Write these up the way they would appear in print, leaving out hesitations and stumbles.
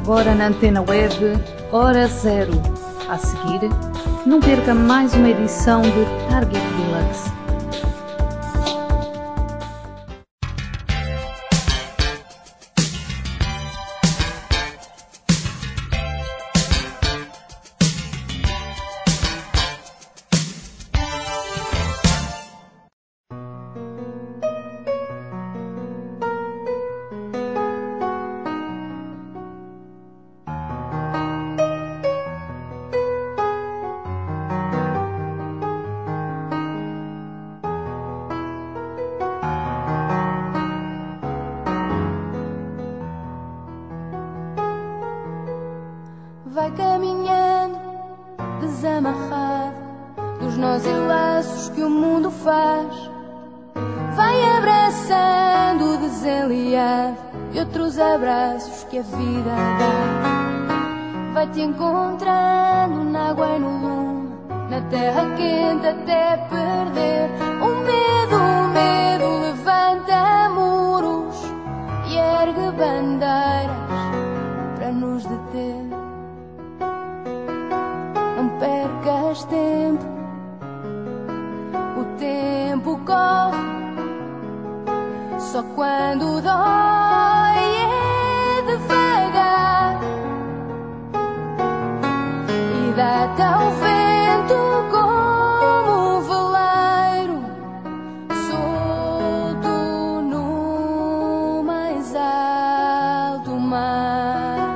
agora na Antena Web Hora Zero. A seguir, não perca mais uma edição de Target Deluxe. Vai caminhando, desamarrado dos nós e laços que o mundo faz. Vai abraçando o desenliado e outros abraços que a vida dá. Vai-te encontrando na água e no lume, na terra quente até perder o medo levanta muros e ergue bandeiras para nos deter. Não percas tempo, o tempo corre, só quando dói é devagar. E dá-te ao vento como um veleiro, solto no mais alto mar.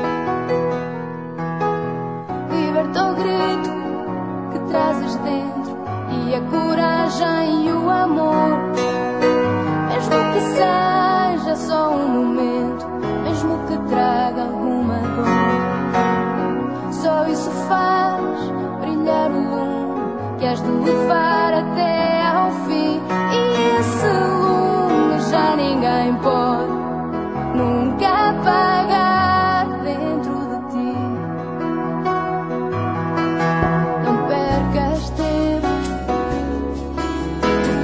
Liberta o grito que trazes dentro e a coragem e o amor. Mesmo que seja só um momento, mesmo que traga alguma dor, só isso faz brilhar o lume que has de levar até ao fim. E esse lume já ninguém pode nunca apagar dentro de ti. Não percas tempo, o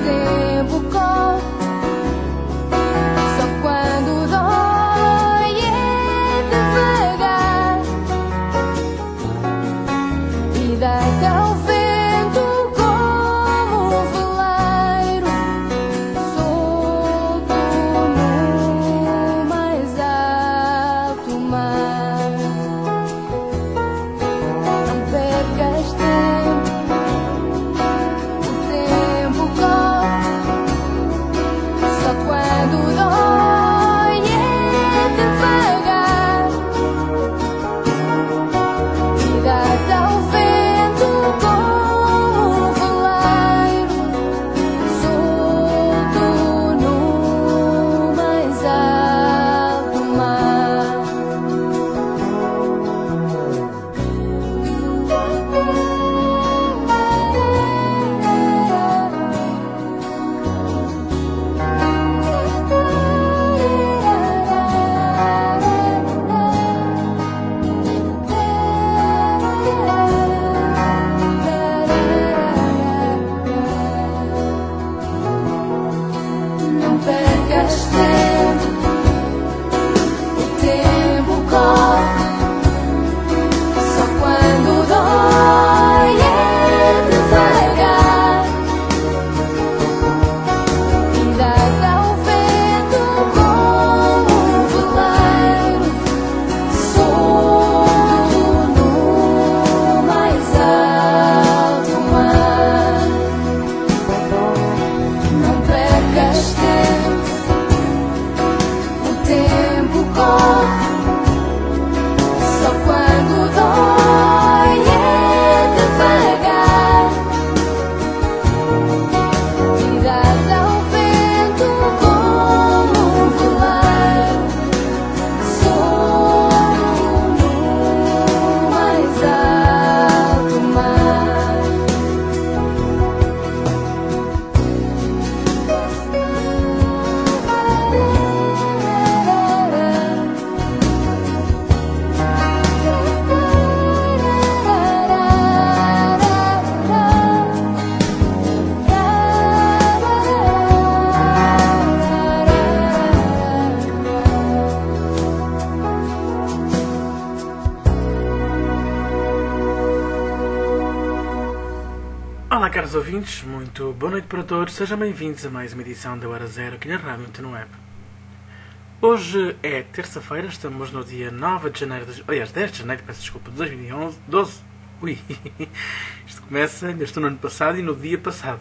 caros ouvintes, muito boa noite para todos. Sejam bem-vindos a mais uma edição da Hora Zero aqui na Rádio Antenweb. Hoje é terça-feira, estamos no dia 9 de janeiro, aliás, 10 de janeiro, peço desculpa, de 2011, 12. Ui, isto começa, ainda estou no ano passado e no dia passado.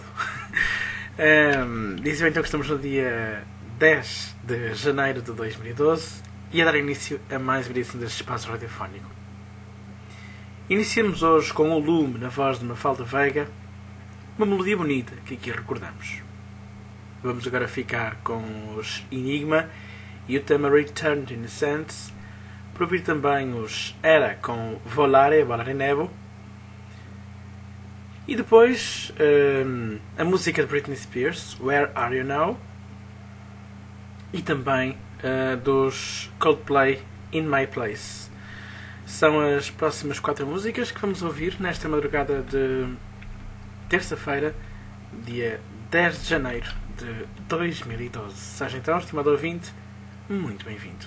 Dizem então que estamos no dia 10 de janeiro de 2012 e a dar início a mais uma edição deste espaço radiofónico. Iniciamos hoje com o Lume na voz de Mafalda Veiga, uma melodia bonita que aqui recordamos. Vamos agora ficar com os Enigma e o tema Return to Innocence, para ouvir também os Era com Volare Nevo, e depois a música de Britney Spears, Where Are You Now, e também dos Coldplay, In My Place. São as próximas 4 músicas que vamos ouvir nesta madrugada de terça-feira, dia 10 de janeiro de 2012. Seja então, estimado ouvinte, muito bem-vindo.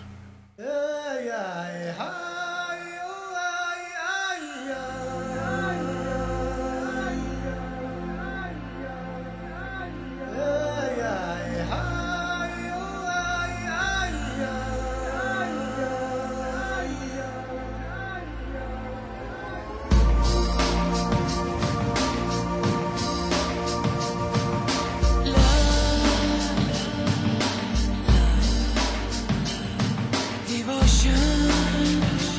Devotion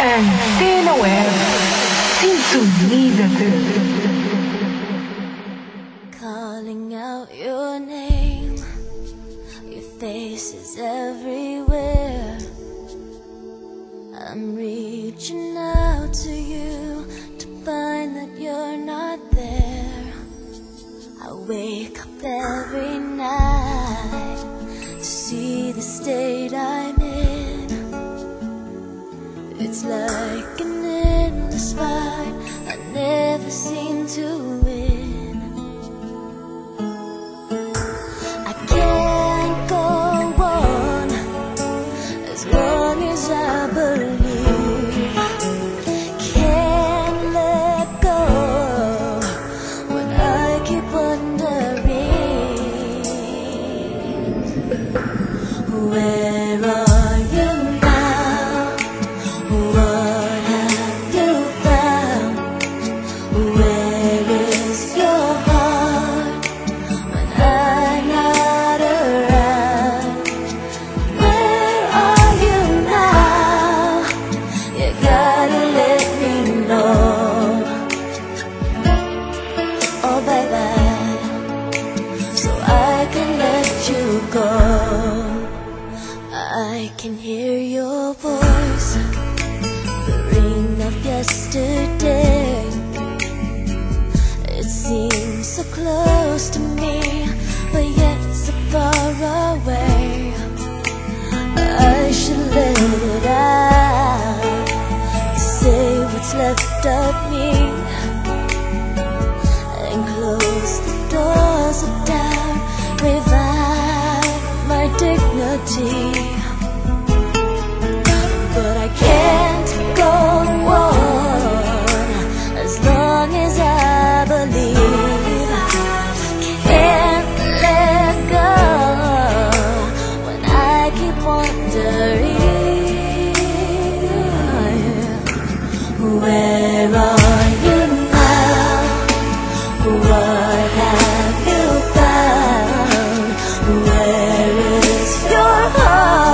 Antena Web. Sintoniza-te. Calling out your name, your face is everywhere. I'm reaching out to you to find that you're not there. I wake up every night to see the state I'm in. It's like an endless fight, I never seem to win. I can't go on as long as I believe. Can't let go when I keep wondering, where are you now? What have you found? Where is your heart when I'm not around? Where are you now? You gotta let me know. Oh baby, so I can let you go. I can hear your voice, the ring of yesterday. It seems so close to me, but yet so far away. I should let it out to say what's left of me and close the doors of doubt, revive my dignity. But I can't go on as long as I believe. Can't let go when I keep wondering, where are you now? What have you found? Where is your heart?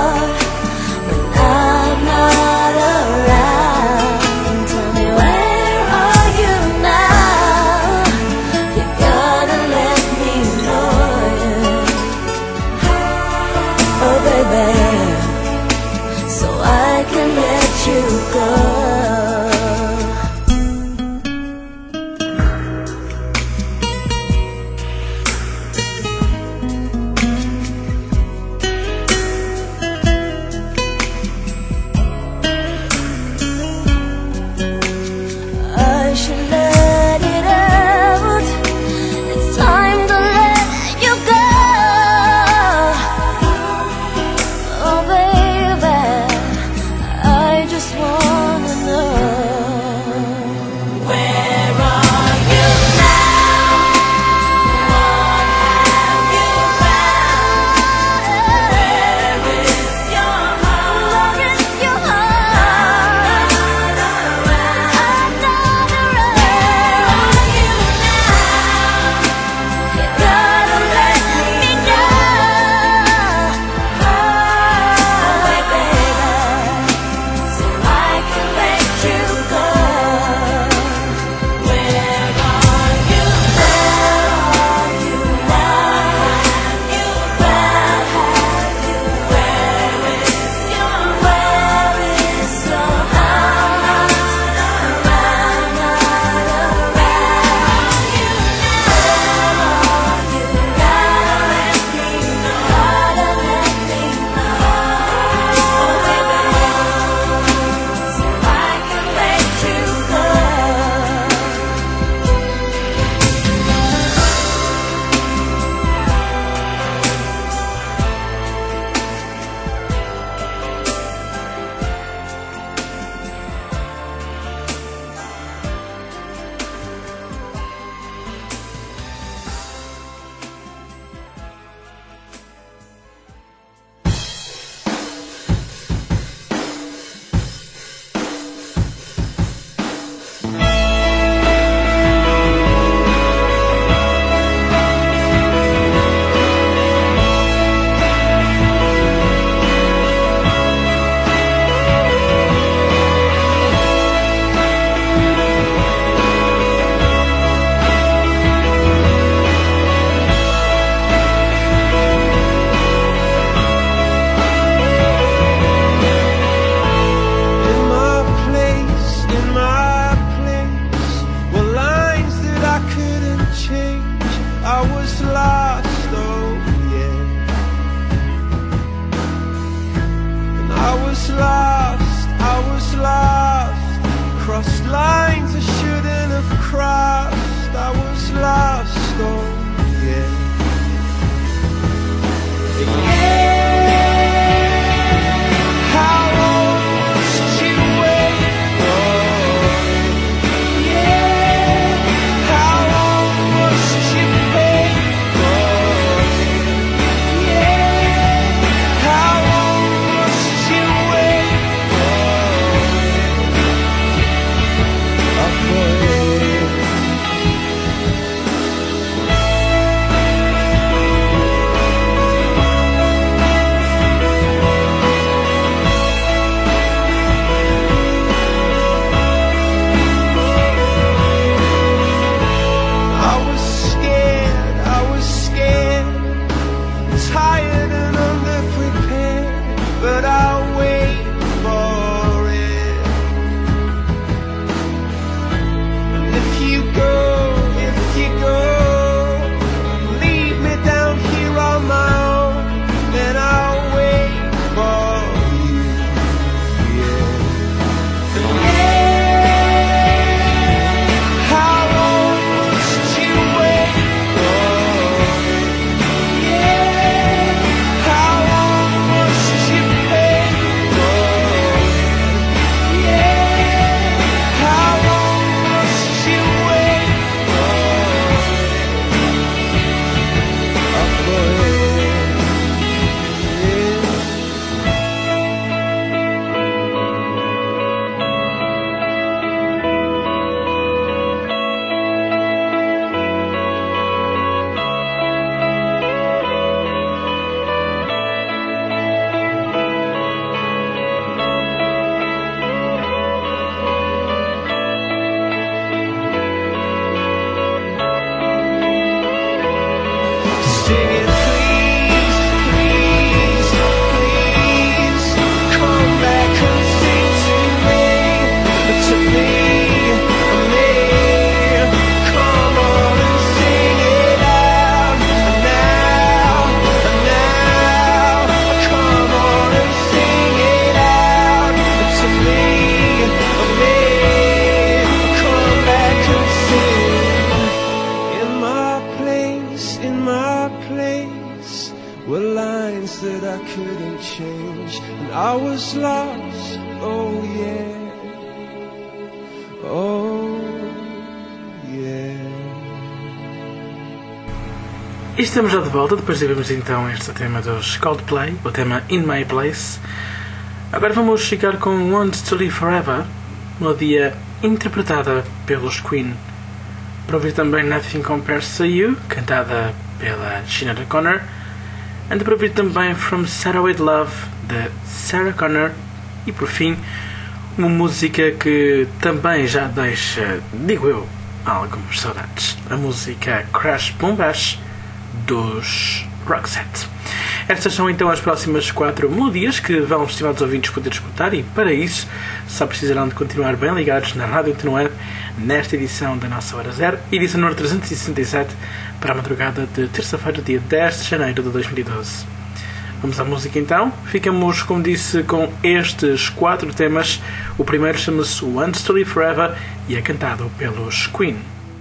E estamos já de volta, depois de vermos então este tema dos Coldplay, o tema In My Place. Agora vamos ficar com Want to Live Forever, melodia interpretada pelos Queen. Para ouvir também Nothing Compares to You, cantada pela Sinead O'Connor. E para ouvir também From Sarah With Love, de Sarah Connor. E por fim, uma música que também já deixa, digo eu, algumas saudades. A música Crash Boom Bash, dos Roxette. Estas são então as próximas 4 melodias que vão, estimados ouvintes, poder escutar, e para isso só precisarão de continuar bem ligados na Rádio Antena nesta edição da nossa Hora Zero, edição número 367, para a madrugada de terça-feira, dia 10 de janeiro de 2012. Vamos à música então. Ficamos, como disse, com estes 4 temas. O primeiro chama-se Want to Live Forever e é cantado pelos Queen.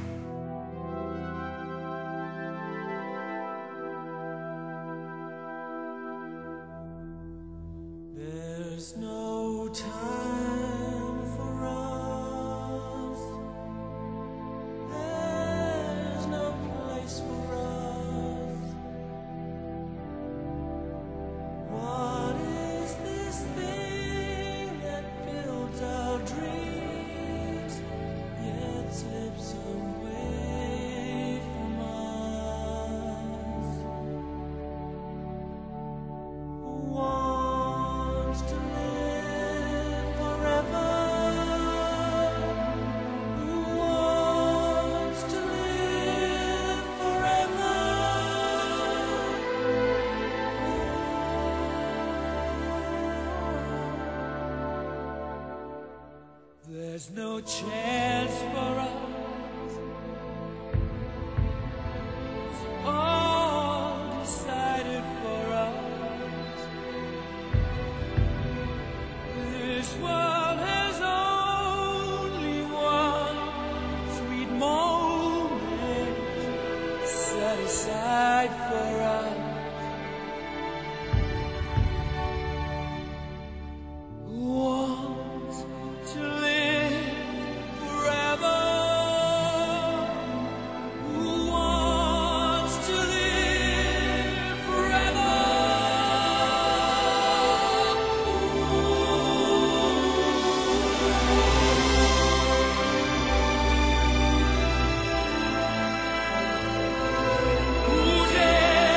There's no chance for us. It's all decided for us. This world has only one sweet moment set aside for us. Who dares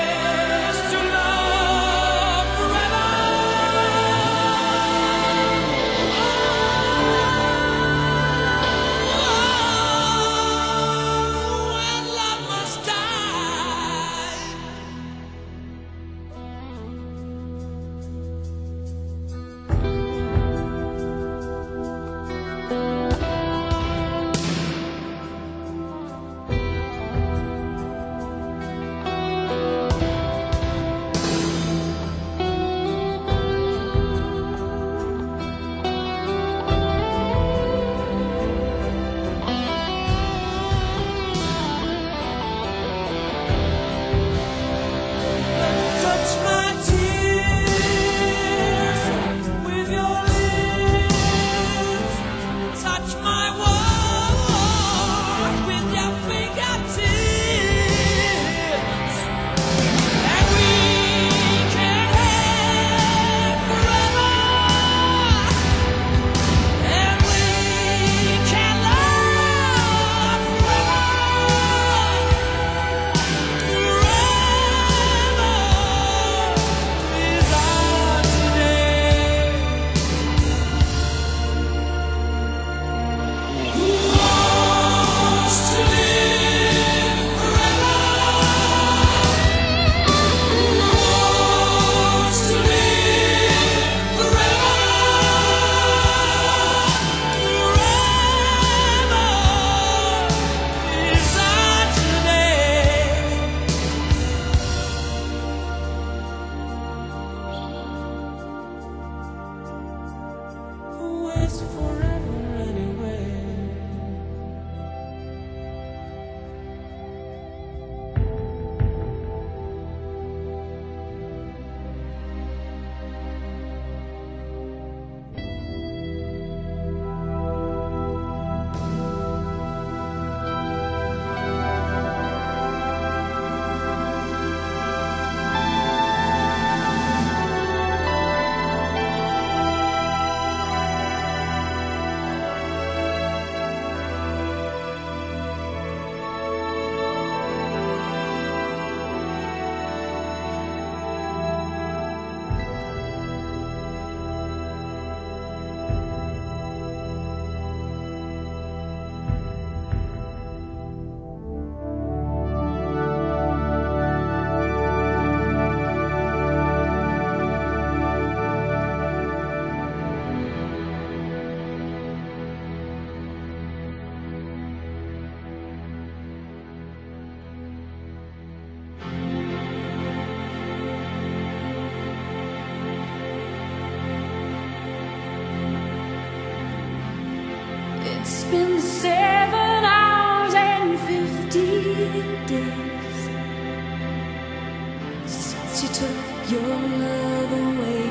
It's been 7 hours and 15 days since you took your love away.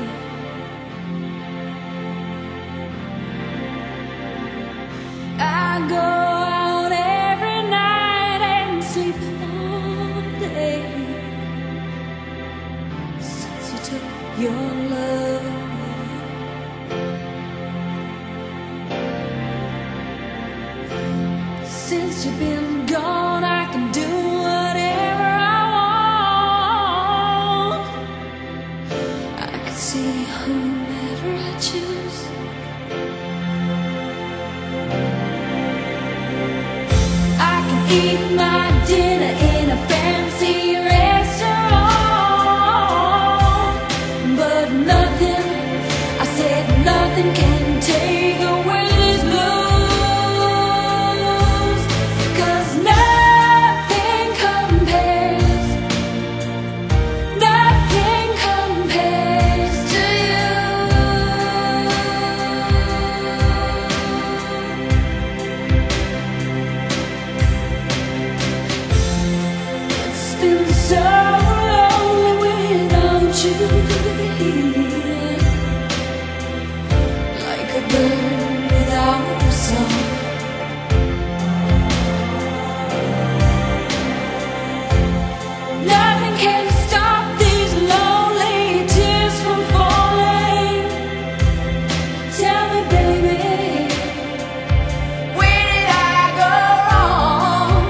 I go out every night and sleep all day since you took your love away. Since you've been gone, I can do whatever I want. I can see whomever I choose. I can eat my dinner in a fancy restaurant, but nothing, I said nothing can take away this blues. So lonely without you here, like a bird without a song. Nothing can stop these lonely tears from falling. Tell me, baby, where did I go wrong?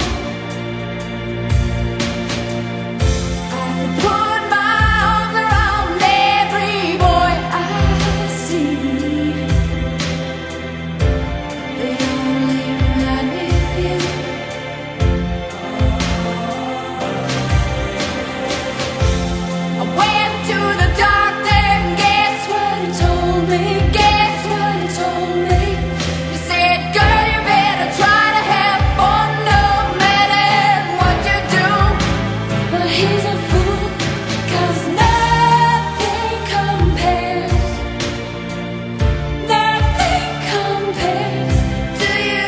Put my arms around every boy I see. They only remind me of you. I went to the doctor and guess what he told me? Guess what he told me? He said, girl, you better try to have fun no matter what you do. But he's a fool, 'cause nothing compares to you.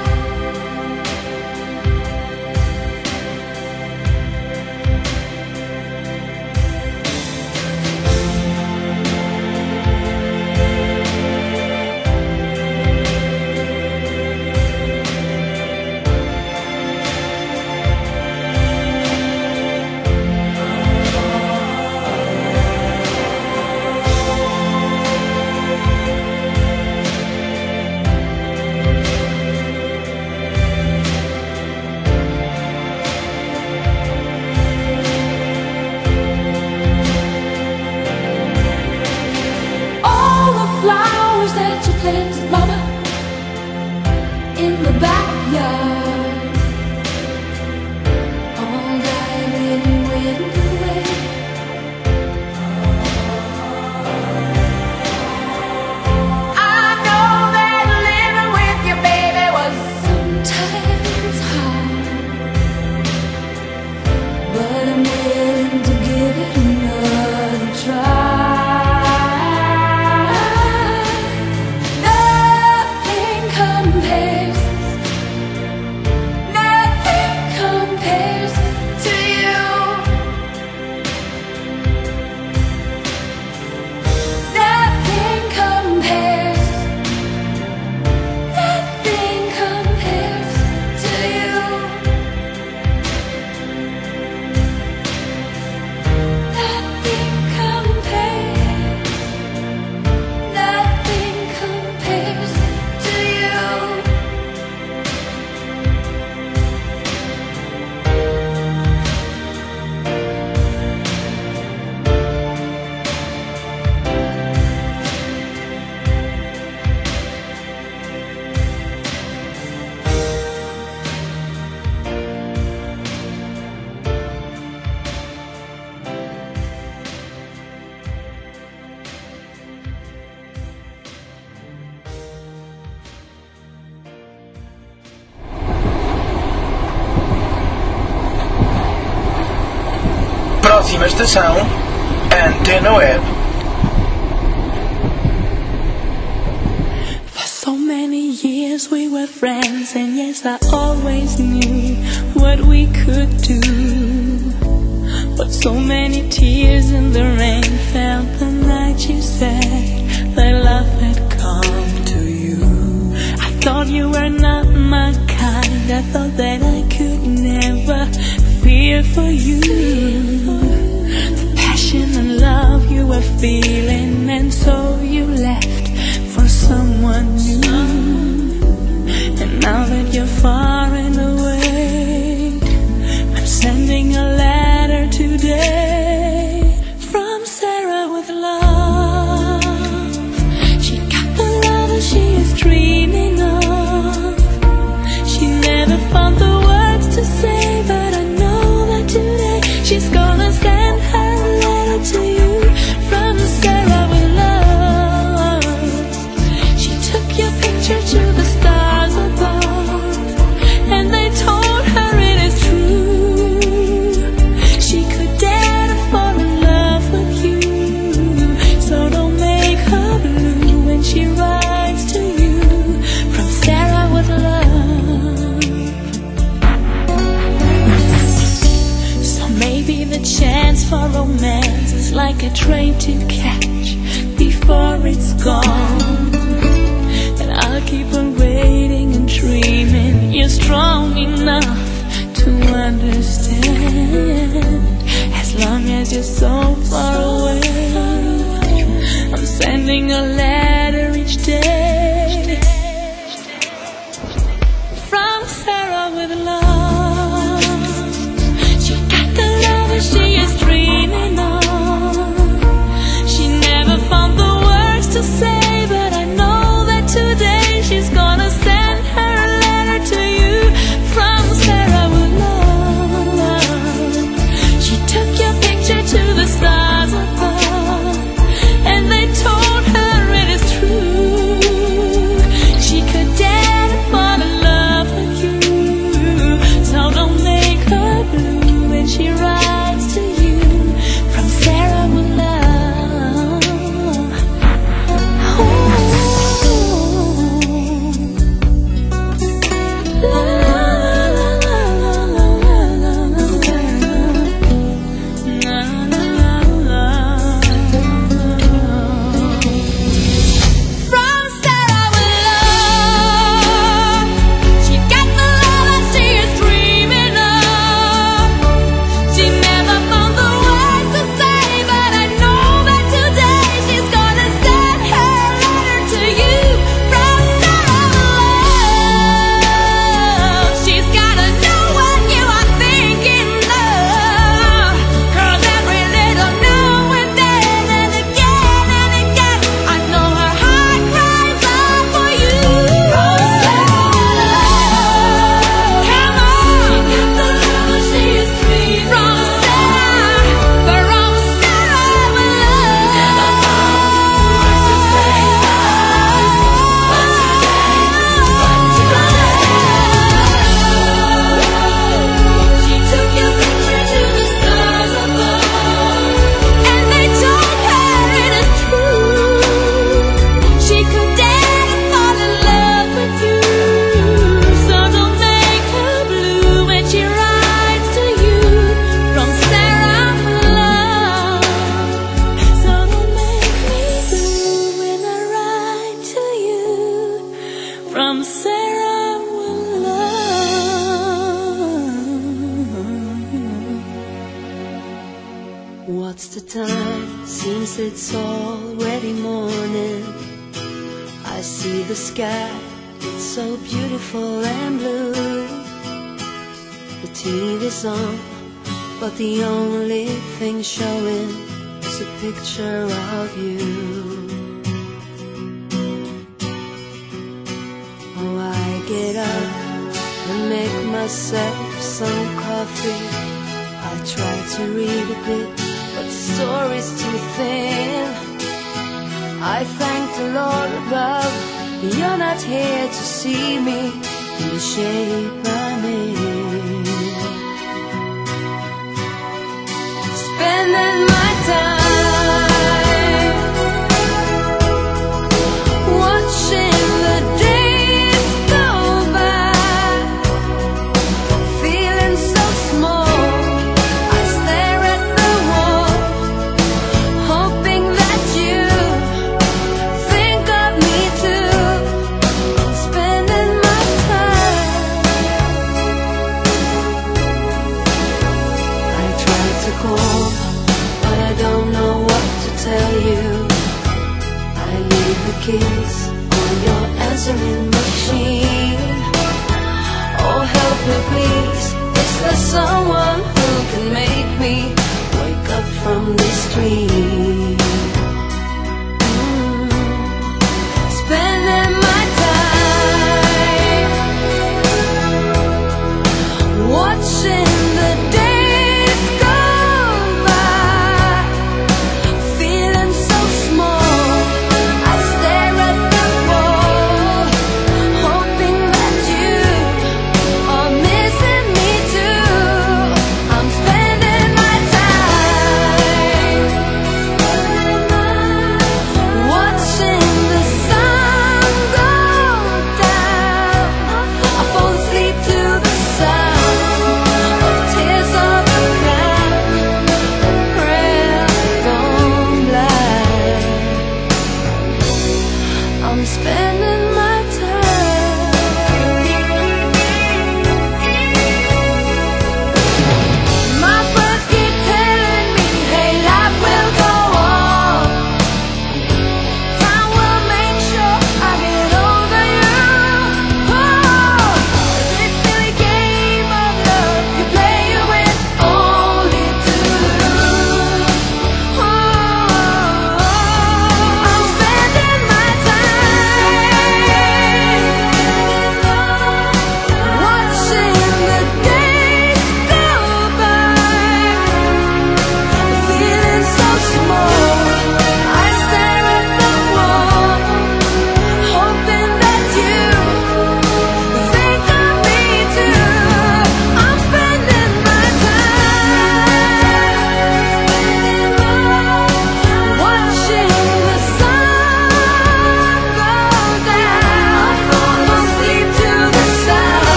All the flowers that you planted, mama, in the backyard, all died when you went away. I know that living with you, baby, was sometimes hard, but I'm willing to give it another try. Nothing compares to you. Nothing compares to you. Nothing compares to you. Próxima estação, Antena Web. For so many years we were friends, and yes, I always knew what we could do. But so many tears in the rain fell the night you said that love had come to you. I thought you were not my kind, I thought that I could never feel for you. The passion and love you were feeling, and so you left for someone new. And now that you're far and away, I'm sending a letter today from Sarah with love. She got the love that she is dreaming of. She never found the words to say, but I know that today she's gonna send her a letter to you from Sarah with love. She took your picture to the stars above, and they told her it is true. She could dare to fall in love with you, so don't make her blue when she writes to you from Sarah with love. So maybe the chance for romance is like a train to catch before it's gone. And I'll keep on waiting and dreaming you're strong enough to understand. As long as you're so far away, I'm sending a letter each day from Sarah with love. She got the love that she is dreaming of. She never found the words to say, but I know that today she's gonna send her a letter to you from Sarah with love. She took your picture to the stars above, and they told her it is true. She could dare to fall in love with you, so don't make her blue when she writes to you from Sarah with love. La la la la la la la la. From Sarah with love. She got the love that she is dreaming of. She never found the words to say, but I know that today she's gonna send her letter to you from Sarah with love. She's gotta know what you are thinking of, 'cause every little now and then and again, I know her heart cries out for you. From Sarah with love. Come on. She got the love that she is dreaming of. From Sarah with love. Never found words to say, but today, she took your picture to the stars above, and they told her it is true. She could dare to fall in love with you, so don't make her blue when she writes to you from Sarah with love. So don't make me blue when I write to you from Sarah with love. What's the time? Seems it's already morning. I see the sky, it's so beautiful and blue. The TV's on, but the only thing showing is a picture of you. Oh, I get up and make myself some coffee. I try to read a bit, but the story's too thin. I thank the Lord above, you're not here to see me in the shape I'm in. Spending my time watching the days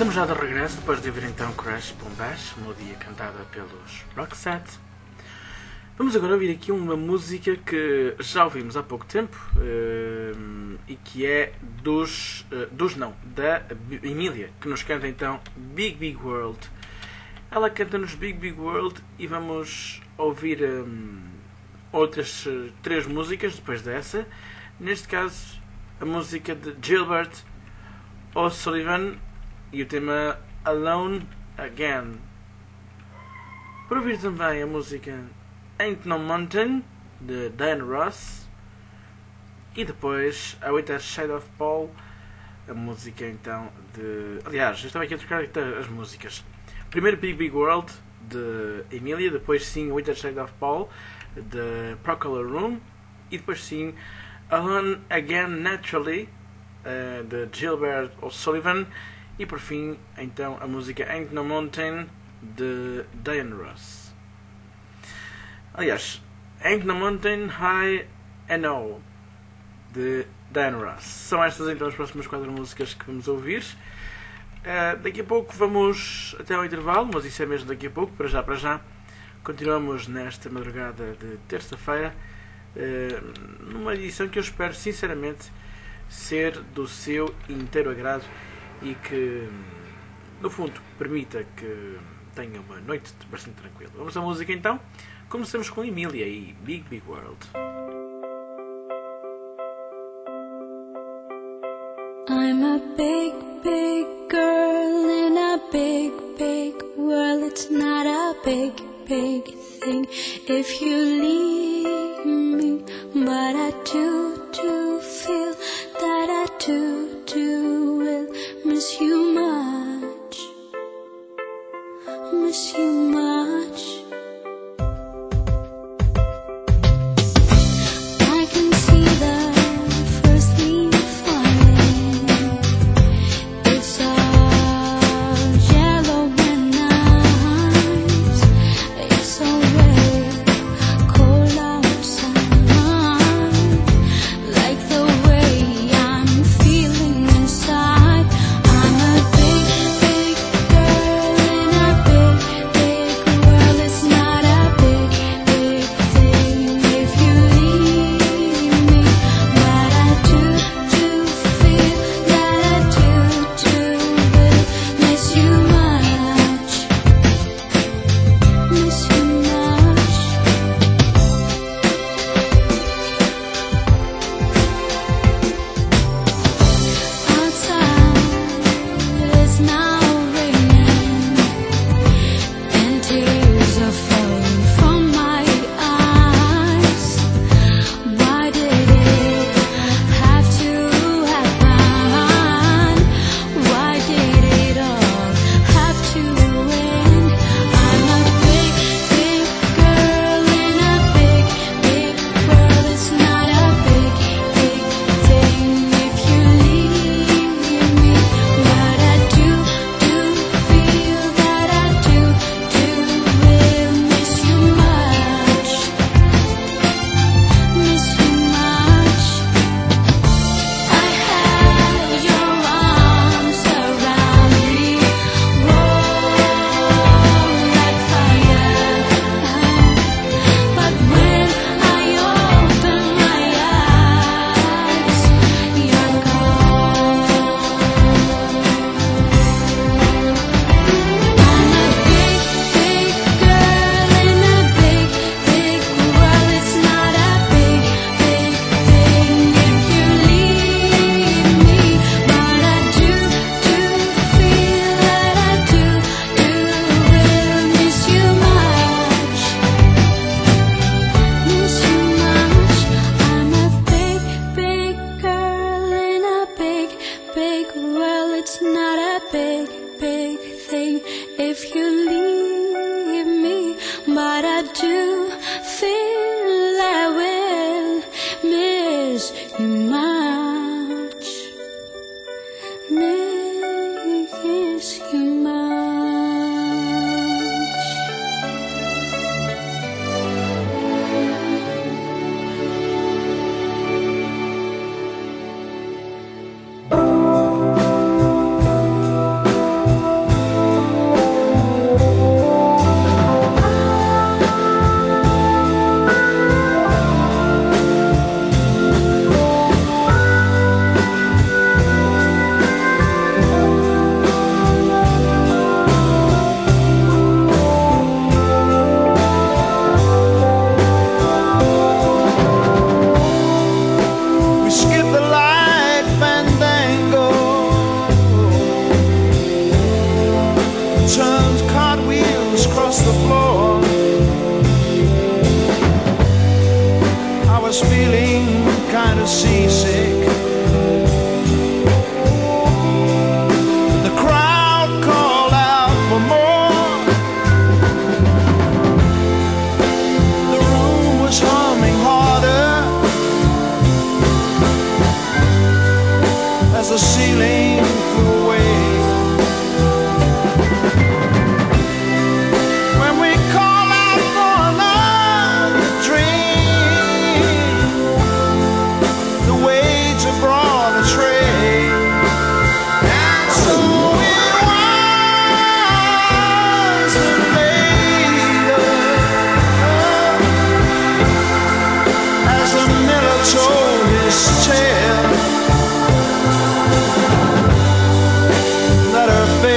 Estamos já de regresso depois de ouvir então Crash Boom Bash, melodia cantada pelos Roxette. Vamos agora ouvir aqui uma música que já ouvimos há pouco tempo e que é da Emília, que nos canta então Big Big World. Ela canta-nos Big Big World e vamos ouvir outras 3 músicas depois dessa. Neste caso, a música de Gilbert O'Sullivan e o tema Alone Again. Para ouvir também a música Ain't No Mountain de Diana Ross e depois a With a Shade of Paul, a música então de... Aliás, eu estava aqui a trocar as músicas. Primeiro Big Big World de Emília, depois sim With a Shade of Paul de Procol Room e depois sim Alone Again Naturally de Gilbert O'Sullivan e por fim então a música Ain't No Mountain de Diana Ross. Aliás, Ain't No Mountain High and Low de Diana Ross. São estas então as próximas 4 músicas que vamos ouvir. Daqui a pouco vamos até ao intervalo, mas isso é mesmo daqui a pouco, para já. Continuamos nesta madrugada de terça-feira, numa edição que eu espero sinceramente ser do seu inteiro agrado e que, no fundo, permita que tenha uma noite bastante tranquila. Vamos à música então. Começamos com Emília e Big Big World. I'm a big, big girl in a big, big world. It's not a big, big thing if you leave me. But I do feel that I do will miss you much. Miss you much.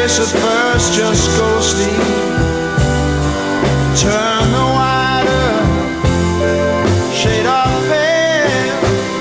face at first just ghostly. Turn the wider shade of pale.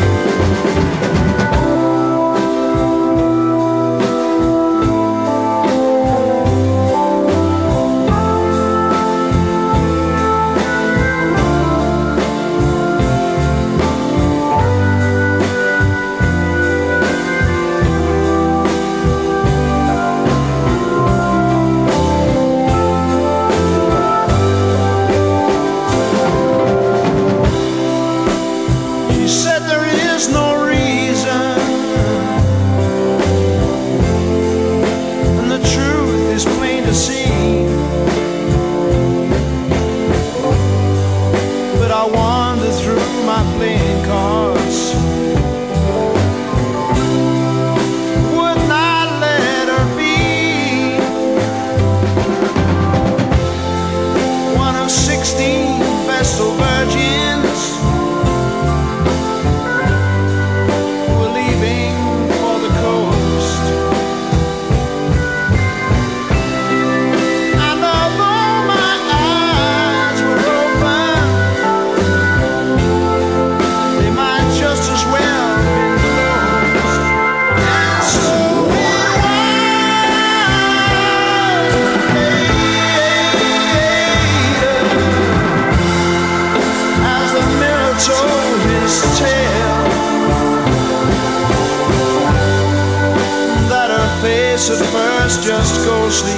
At first just ghostly.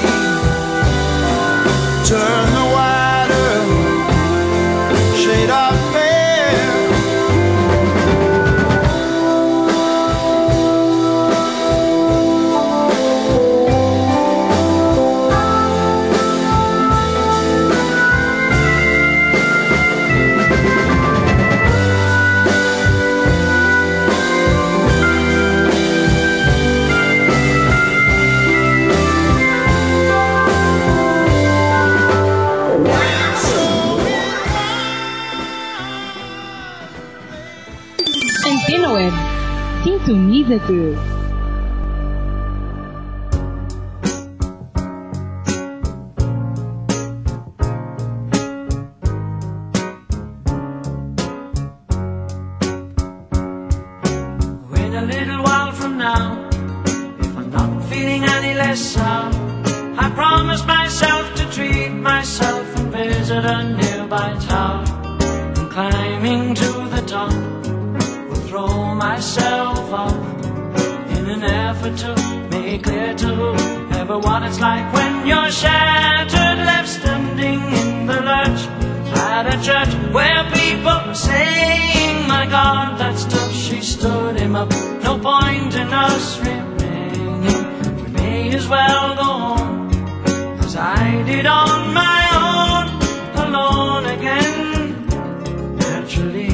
Turn the wider shade of pale. Antena Web. Sintoniza-te. Wait a little while from now, if I'm not feeling any less sound, I promise myself to treat myself and visit a nearby town. And climbing to the top, throw myself up in an effort to make clear to whoever what it's like when you're shattered, left standing in the lurch at a church where people were saying, my God, that stuff, she stood him up. No point in us remaining, we may as well go on, 'cause I did on my own, alone again, naturally.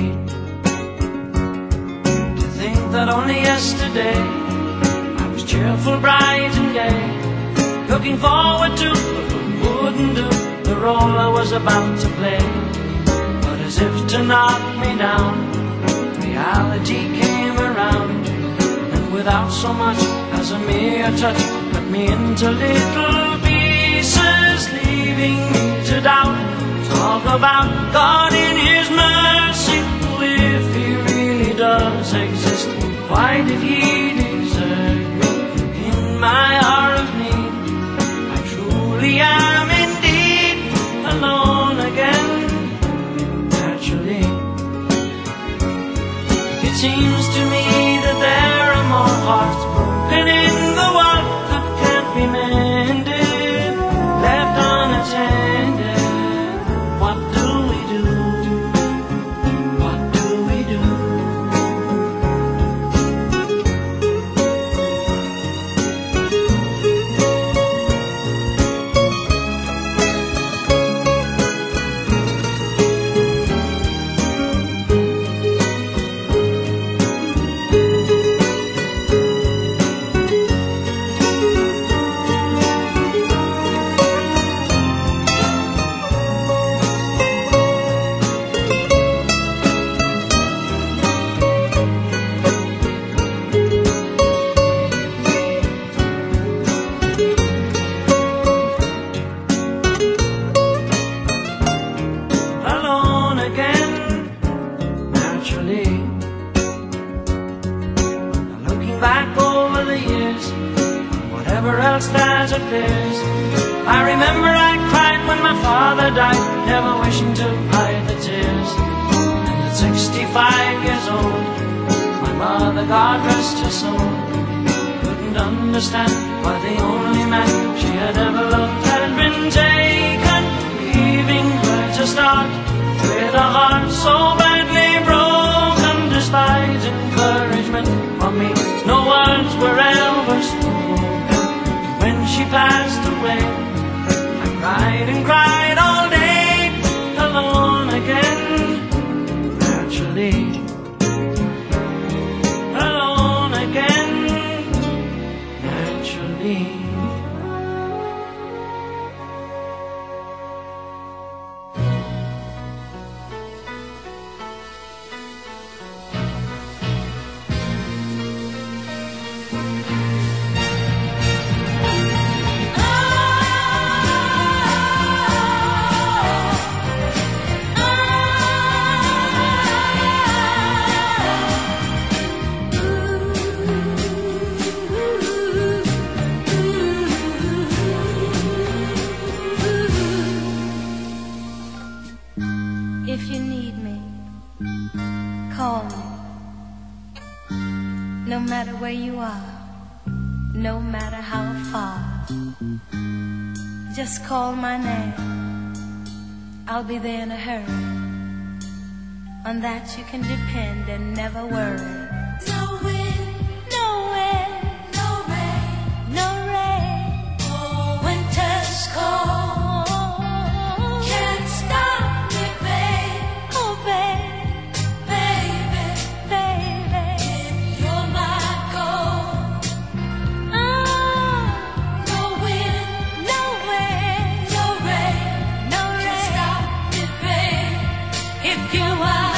That only yesterday I was cheerful, bright and gay, looking forward to what wouldn't do the role I was about to play. But as if to knock me down, reality came around, and without so much as a mere touch, cut me into little pieces, leaving me to doubt. Talk about God in His mercy, if He really does exist. Why did He desert me in my hour of need? I truly am indeed alone again, naturally. It seems to me that there are more hearts broken in the world that can't be mended, left unattended. What do we do? What do we do? back over the years, whatever else that appears. I remember I cried when my father died, never wishing to hide the tears. And at 65 years old, my mother, God rest her soul, couldn't understand why the only man she had ever loved had been taken, leaving her to start with a heart so badly broken. Despite encouragement from me, no words were ever spoken. When she passed away, I cried and cried all day, alone again, naturally. Alone again, naturally. If you need me, call me. No matter where you are, no matter how far, just call my name. I'll be there in a hurry. On that you can depend and never worry. No wind, no wind, no rain, no rain. Winter's cold can't stop me, babe. Oh, babe, baby, baby, if you're my gold. Oh, no wind, no wind, no rain, no rain can stop me, babe. If you are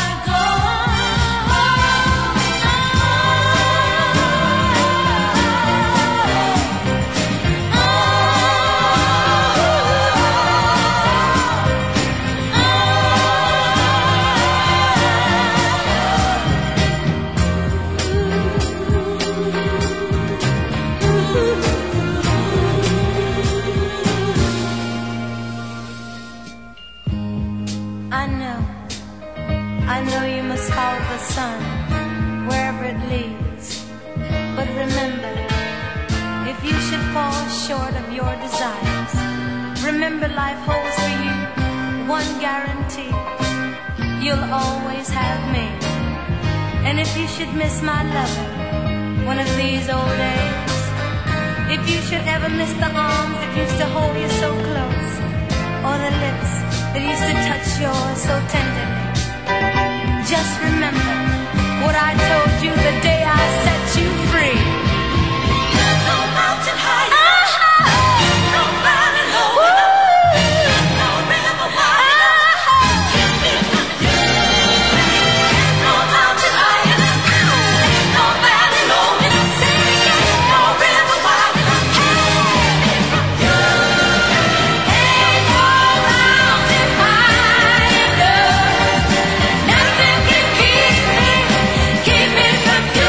I know you must follow the sun wherever it leads. But remember, if you should fall short of your desires, remember life holds for you one guarantee: you'll always have me. And if you should miss my loving one of these old days, if you should ever miss the arms that used to hold you so close, or the lips that used to touch yours so tenderly, just remember what I told you the day I set you free. There's no mountain high enough, no valley low enough, no river wide enough, keep me from you. There's no mountain high enough, no valley low enough, say it again, no river wide enough, keep me from you. Ain't no mountain high enough, nothing can keep me from you.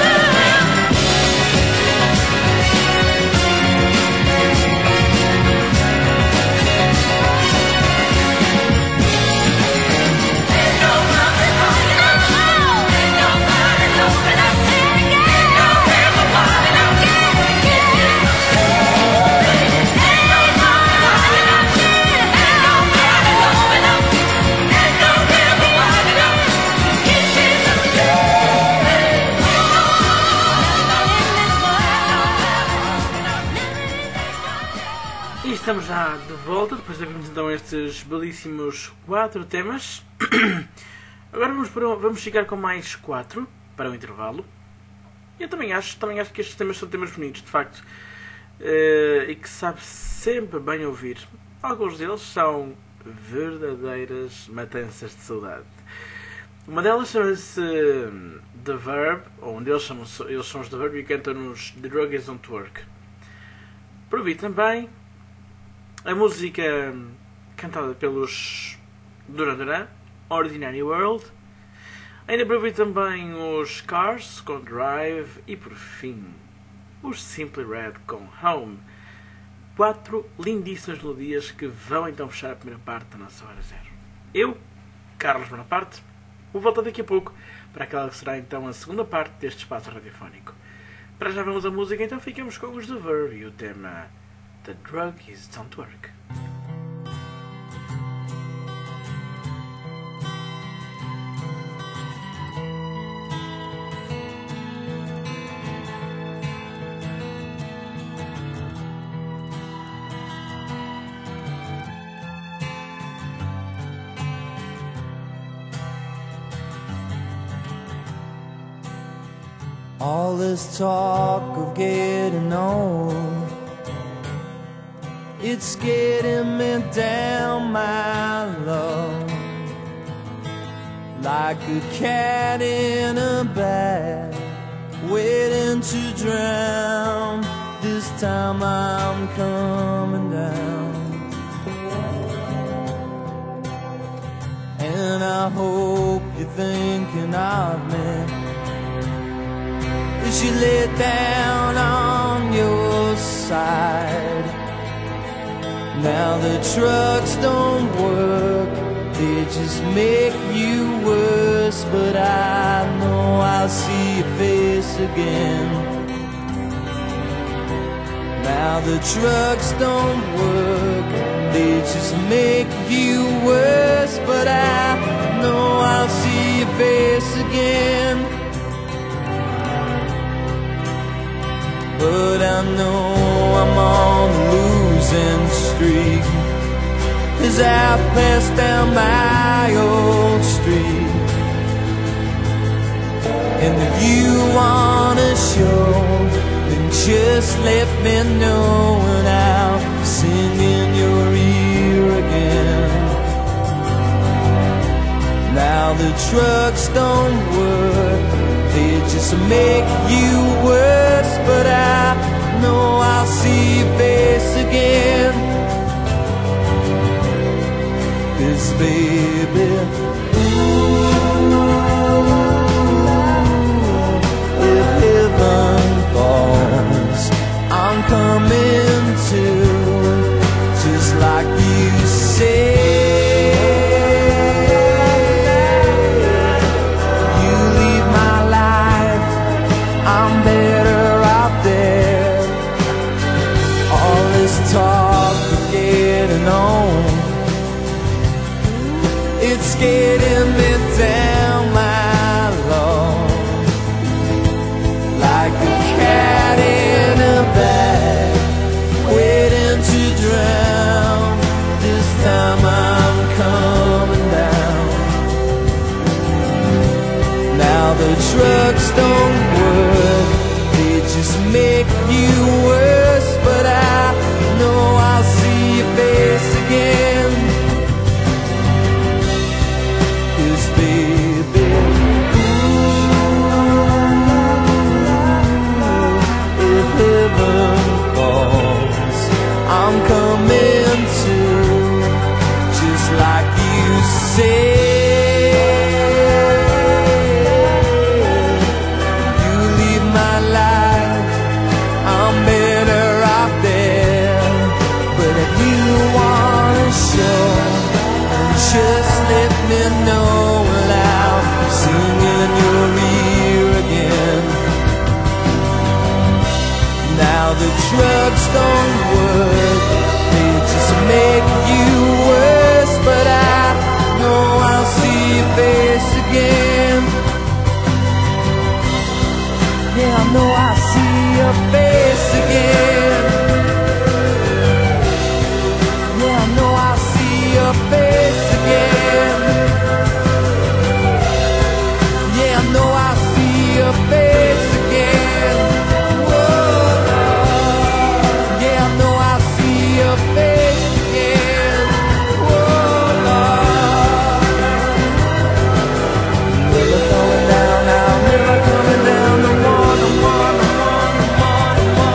Ain't no mountain high enough, ain't no valley low enough, say it again, no river wide enough, keep me from you. Ain't no mountain high enough, ain't no valley low enough, ain't no river wide enough, keep me from you. E estamos já de volta, depois de ouvirmos então estes belíssimos 4 temas. Agora vamos chegar com mais 4 para o intervalo. Eu também acho que estes temas são temas bonitos, de facto, e que sabe sempre bem ouvir. Alguns deles são verdadeiras matanças de saudade. Uma delas chama-se The Verb, ou onde eles são os The Verb e cantam-nos The Drug Is Don't Work. Provi também a música cantada pelos Duran Duran, Ordinary World. Ainda para ouvir também os Cars com Drive e por fim os Simply Red com Home. 4 lindíssimas melodias que vão então fechar a primeira parte da nossa Hora Zero. Eu, Carlos Bonaparte, vou voltar daqui a pouco para aquela que será então a segunda parte deste espaço radiofónico. Para já vamos a música, então ficamos com os The Verve e o tema The Drug Is Don't Work. All this talk of getting old, it's getting me down, my love, like a cat in a bag, waiting to drown. This time I'm coming down, and I hope you're thinking of me as you lay down on your side. Now the drugs don't work, they just make you worse. But I know I'll see your face again. Now the drugs don't work, they just make you worse. But I know I'll see your face again. But I know I'm on a losing streak as I pass down my old street. And if you wanna show, then just let me know, and I'll sing in your ear again. Now the drugs don't work, they just make you worse. But I know I'll see your face again. 'Cause baby, ooh, if heaven falls, I'm coming to, just like you say. Talk of getting on, it's getting me down, my love, like a cat in a bag, waiting to drown. This time I'm coming down. Now the drugs don't work, they just make you worse. But I know I'll see your face again. 'Cause baby, ooh, if heaven falls, I'm coming to, just like you say. You leave my life, I'm better off there. But if you wanna show, just let me know, and I'll sing in your ear again. Now the drugs don't work, they just make you worse. But I know I'll see your face again. Yeah, I know I'll see your face again. Yeah, I know I'll see your face again. Yeah, I know I'll see your face again. Whoa. Yeah, I know I'll see your face again. Whoa, Lord. Never going down now, never coming down no more, no more, no more, no more.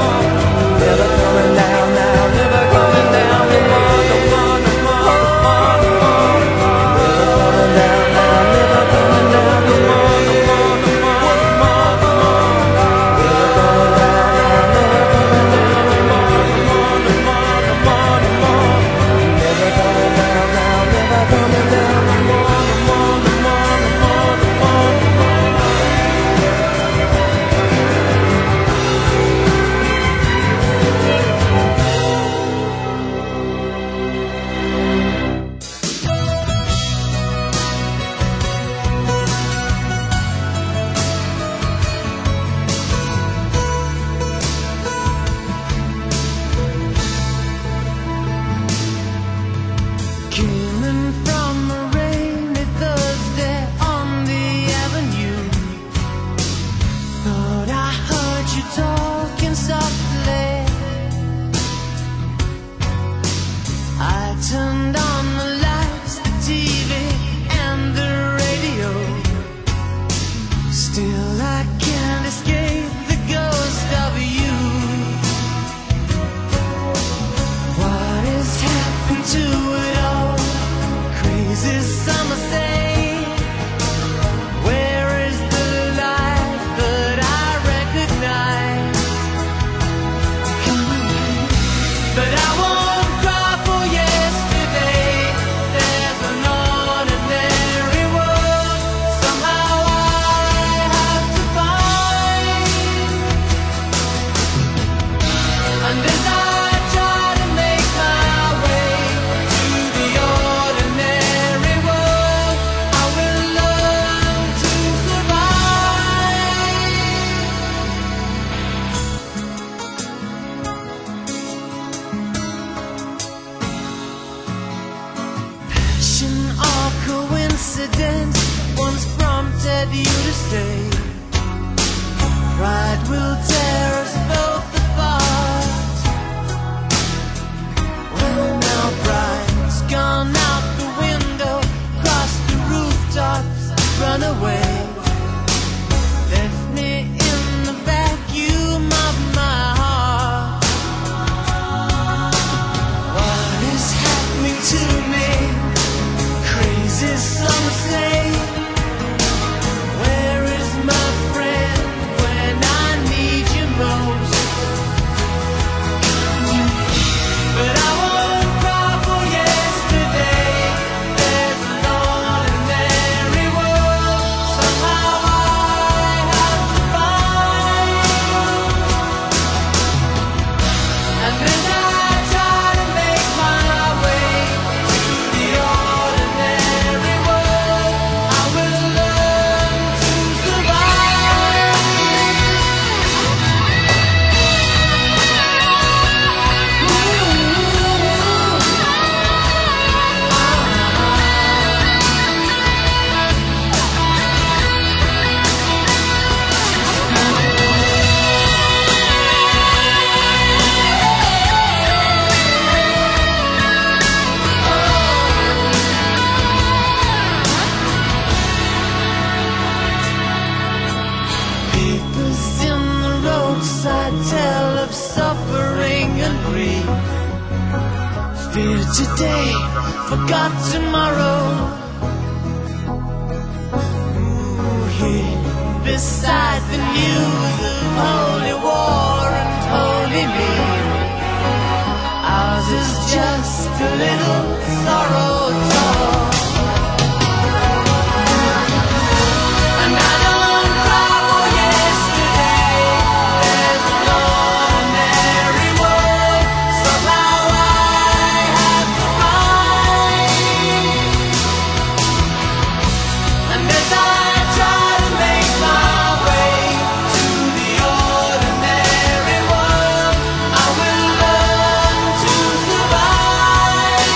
get you to stay. Pride will tear us both apart. Well, now pride's gone out the window, cross the rooftops, run away. Left me in the vacuum of my heart. What is happening to me? Crazy, some say. Where is my friend when I need you most? But I won't cry for yesterday. There's an ordinary world somehow I have to find. And as I try to make my way to the ordinary world, I will learn to survive. Papers in the roadside tell of suffering and grief. Fear today, forgot tomorrow. Ooh, here beside the news of holy war and holy me. Ours is just a little sorrow talk. And I don't cry for yesterday. There's an ordinary world somehow I have to find. And as I try to make my way to the ordinary world, I will learn to survive.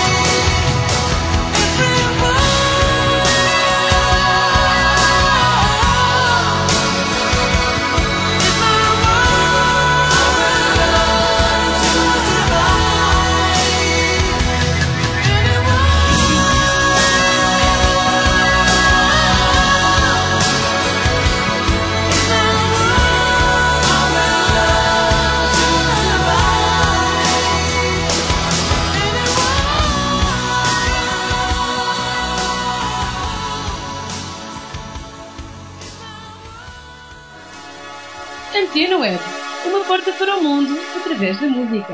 Antena Web, uma porta para o mundo através da música.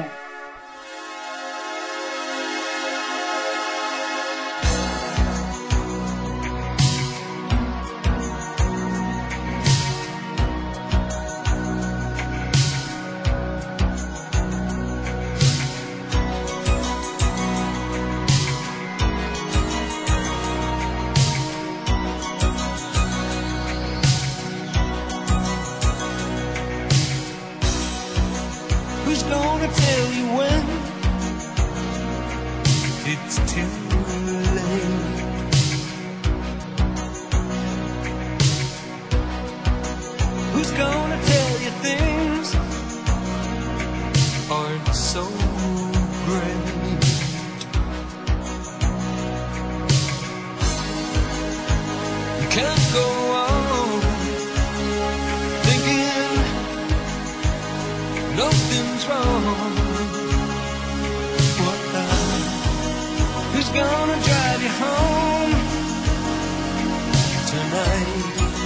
Who's gonna tell you when it's too late? Who's gonna tell you things aren't so great? You can't go on thinking nothing's wrong. What who's gonna drive you home tonight?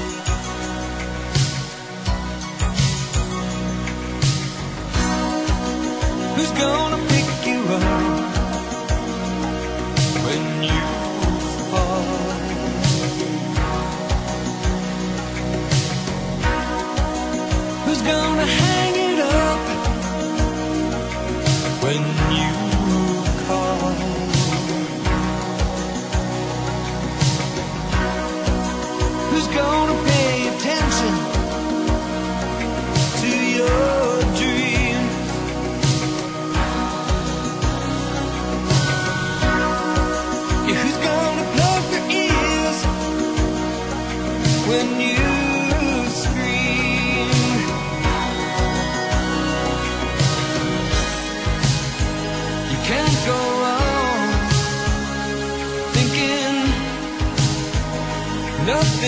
Who's gonna pick you up when you fall? Who's gonna hang it up when you call? Who's gonna pay attention to your dreams?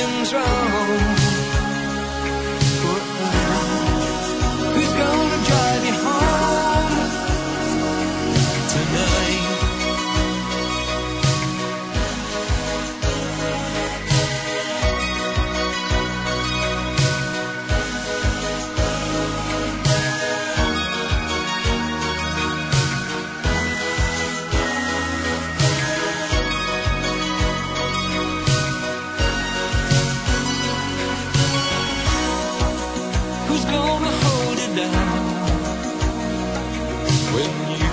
nothing's wrong. Who's gonna drive you home tonight? Who's gonna hold it down when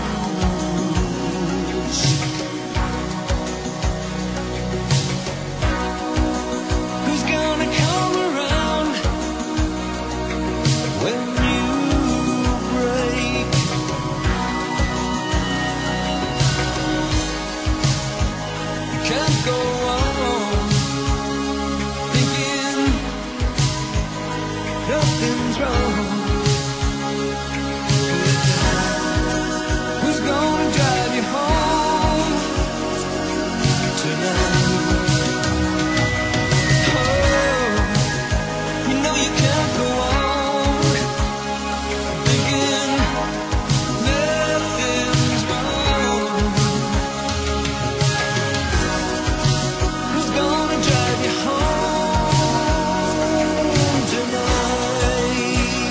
you're sick? Who's gonna come around when you break? You can't go on thinking nothing's wrong. Who's gonna drive you home tonight? Oh, you know you can't go on thinking nothing's wrong. Who's gonna drive you home tonight?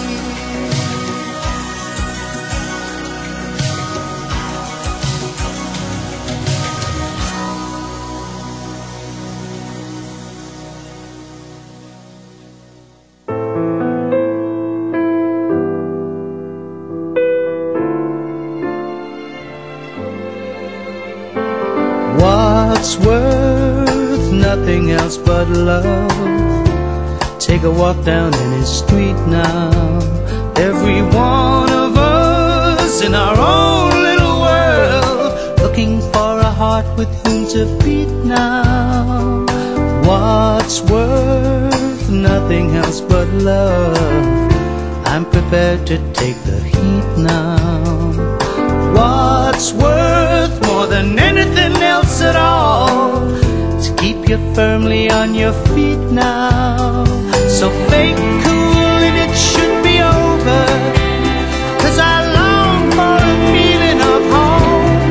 What's worth nothing else but love? Take a walk down any street now. Every one of us in our own little world, looking for a heart with whom to beat now. What's worth nothing else but love? I'm prepared to take the heat now. What's worth more than anything else at all? To keep you firmly on your feet now. So fake cool and it should be over, 'cause I long for a feeling of home.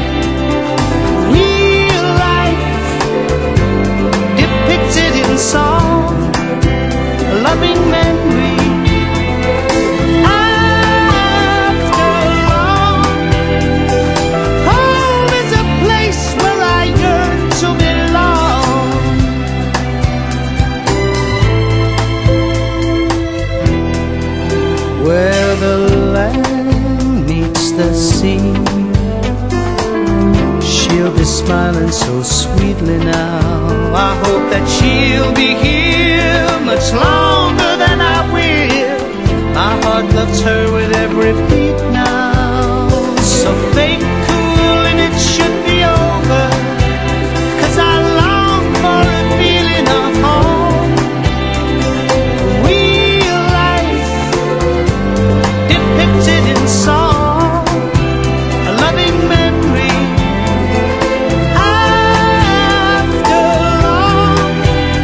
Real life depicted in song, a loving memory. Where the land meets the sea, she'll be smiling so sweetly now. I hope that she'll be here much longer than I will. My heart loves her with every beat now. So fake cool and it should be over, 'cause I long for a feeling of home. Real life depicted in song, a loving memory. After long,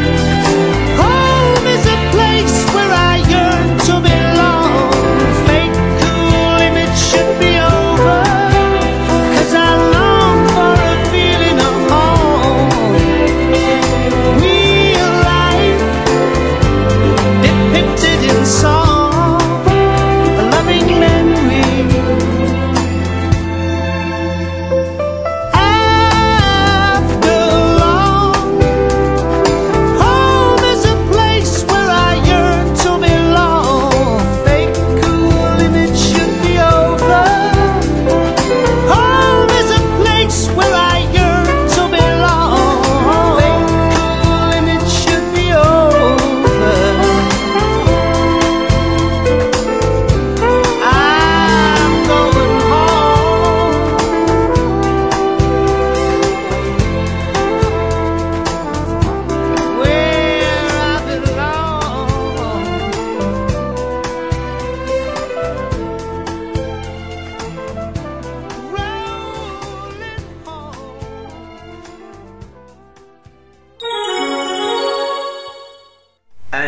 home is a place where I yearn to belong. Fake cool and it should be over,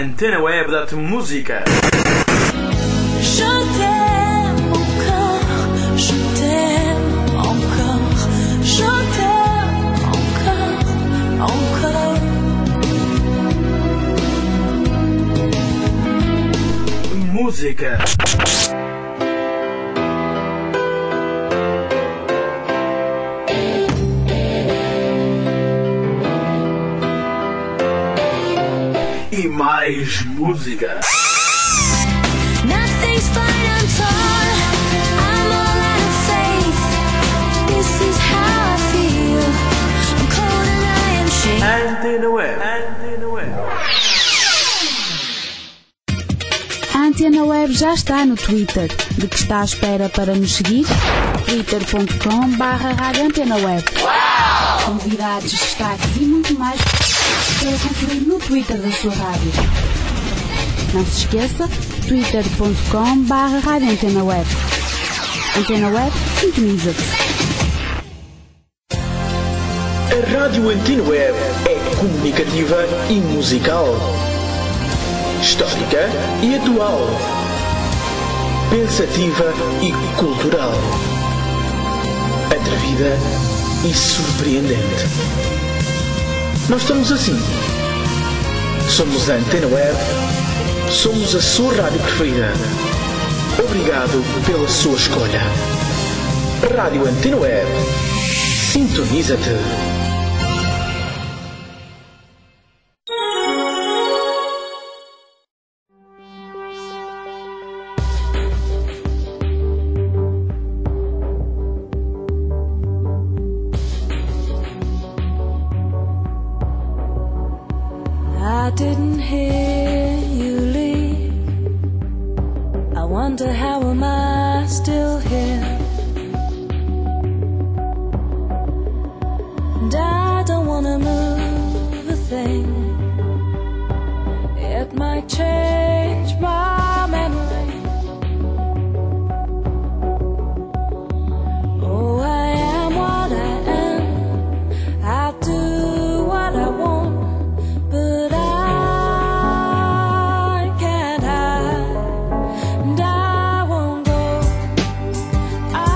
Antena Web dá-te música. Je t'aime encore, je t'aime encore, je t'aime encore, encore. Música. E mais música. Nothing's fine, I'm torn. I'm all out of faith. This is how I feel. I'm cold and I am shaking. Antena Web. Antena Web. A Antena Web já está no Twitter. De que está à espera para nos seguir? twitter.com/Rádio Antena Web. Convidados, destaques e muito mais para conferir no Twitter da sua rádio. Não se esqueça, twitter.com/Rádio Antena Web. Antena Web, sintoniza-te. A Rádio Antena Web é comunicativa e musical, histórica e atual, pensativa e cultural, atrevida e surpreendente. Nós estamos assim. Somos a Antena Web, somos a sua rádio preferida. Obrigado pela sua escolha. Rádio Antena Web. Sintoniza-te. I didn't hear you leave. I wonder how am I still here? And I don't wanna move a thing. It might change my memory. Oh, I am what I am. I do what I want. But I can't hide, and I won't go. I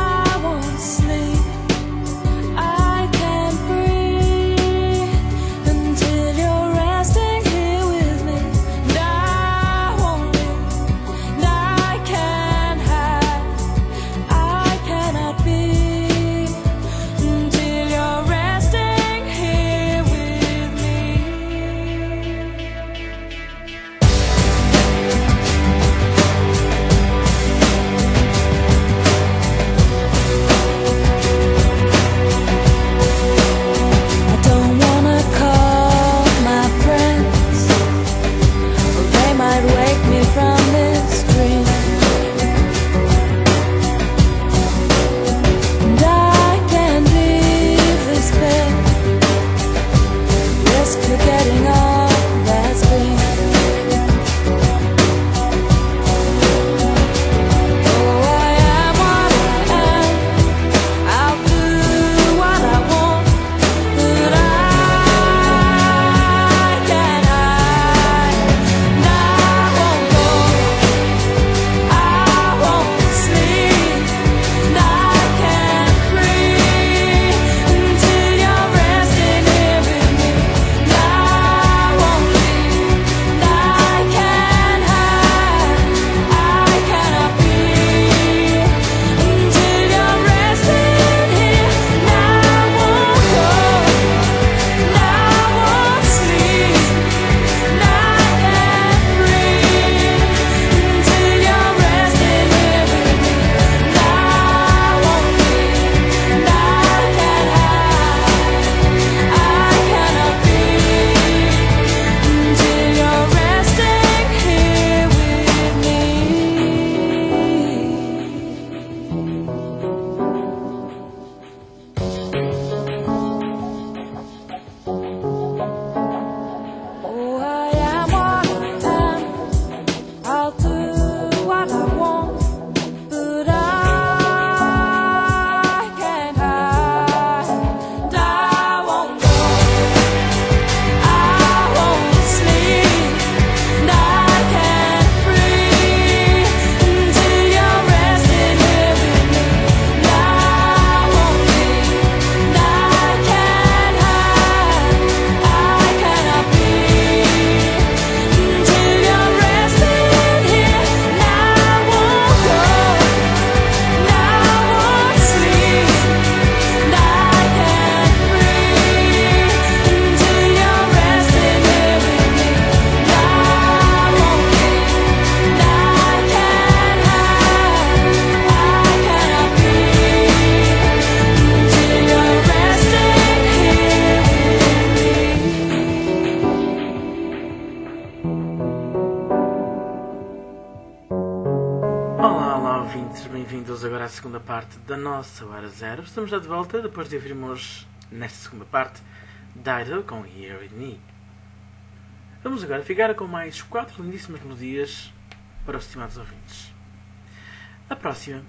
ouvintes, bem-vindos agora à segunda parte da nossa Hora Zero. Estamos já de volta depois de ouvirmos, nesta segunda parte, Dido com Here With Me. Vamos agora ficar com mais 4 lindíssimas melodias para os estimados ouvintes. A próxima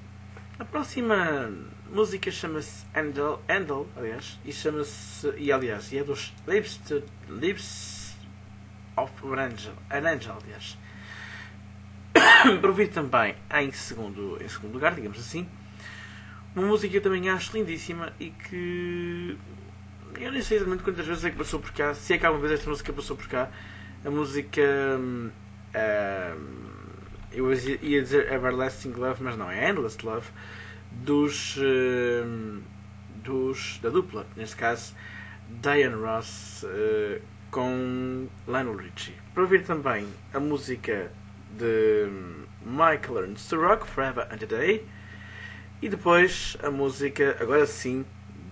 música chama-se Angel, aliás, e é dos Lips of an Angel, aliás. Para ouvir também em segundo lugar, digamos assim, uma música que eu também acho lindíssima e que eu nem sei exatamente quantas vezes é que passou por cá, se é que alguma vez esta música passou por cá. A música eu ia dizer Everlasting Love, mas não, é Endless Love da dupla, neste caso Diana Ross com Lionel Richie. Para ouvir também a música de Michael Learns to Rock, Forever and a Day, e depois a música, agora sim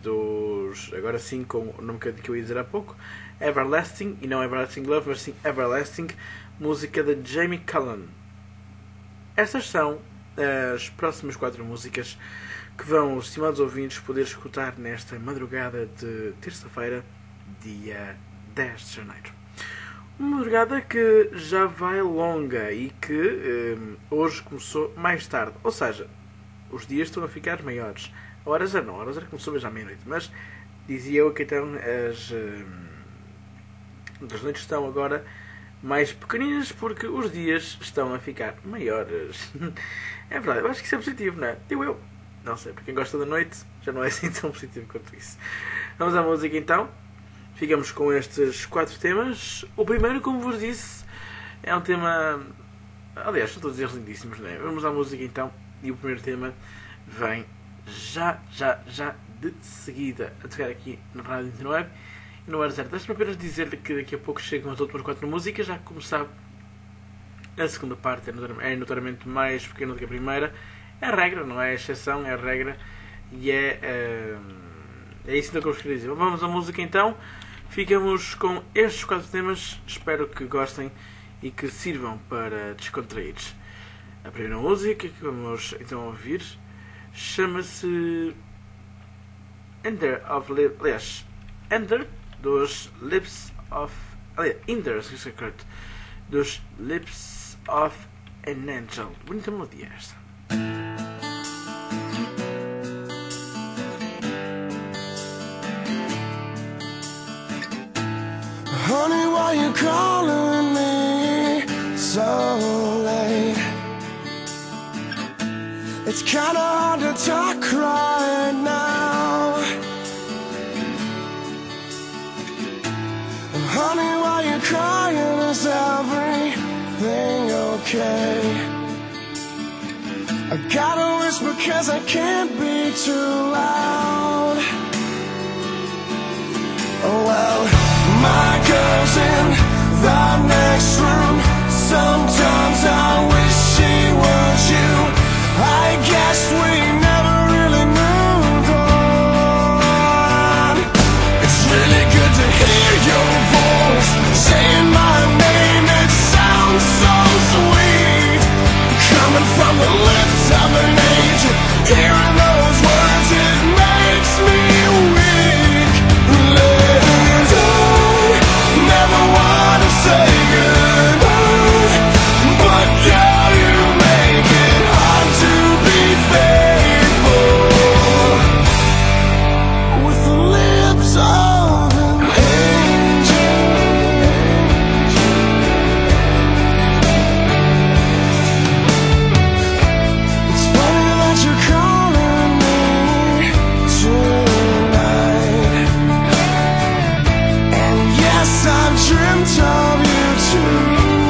com o nome que eu ia dizer há pouco, Everlasting, e não Everlasting Love, mas sim Everlasting, música de Jamie Cullum. Estas são as próximas 4 músicas que vão os estimados ouvintes poder escutar nesta madrugada de terça-feira, dia 10 de janeiro. Uma madrugada que já vai longa e que hoje começou mais tarde. Ou seja, os dias estão a ficar maiores. A hora já começou já à meia-noite. Mas dizia eu que então as noites estão agora mais pequeninas porque os dias estão a ficar maiores. É verdade, eu acho que isso é positivo, não é? Digo eu. Não sei, para quem gosta da noite já não é assim tão positivo quanto isso. Vamos à música então. Ficamos com estes 4 temas. O primeiro, como vos disse, é um tema... Aliás, são todos eles lindíssimos, não é? Vamos à música então. E o primeiro tema vem já de seguida a tocar aqui na Rádio 29 e no Hora Zero. Deixa-me apenas dizer que daqui a pouco chegam as últimas 4 músicas. Já que, como sabe, a segunda parte é notoriamente mais pequena do que a primeira. É a regra, não é a exceção, é a regra. E é isso que eu queria dizer. Vamos à música então. Ficamos com estes 4 temas. Espero que gostem e que sirvam para descontrair. A primeira música que vamos então ouvir chama-se Under dos Lips of... dos Lips of an Angel. Bonita melodia esta. Honey, why you calling me so late? It's kinda hard to talk right now. Honey, why you crying? Is everything okay? I gotta whisper 'cause I can't be too loud. Oh well, my girl's in the next room. Sometimes I wish she was you. I guess we never really moved on. It's really good to hear your voice saying my name. It sounds so sweet, coming from the lips of an angel. Hearing those words, it makes me weak. Never wanna say goodbye, but girl, you make it hard to be faithful with the lips of an angel. It's funny that you're calling me tonight, and yes, I've dreamt of you too.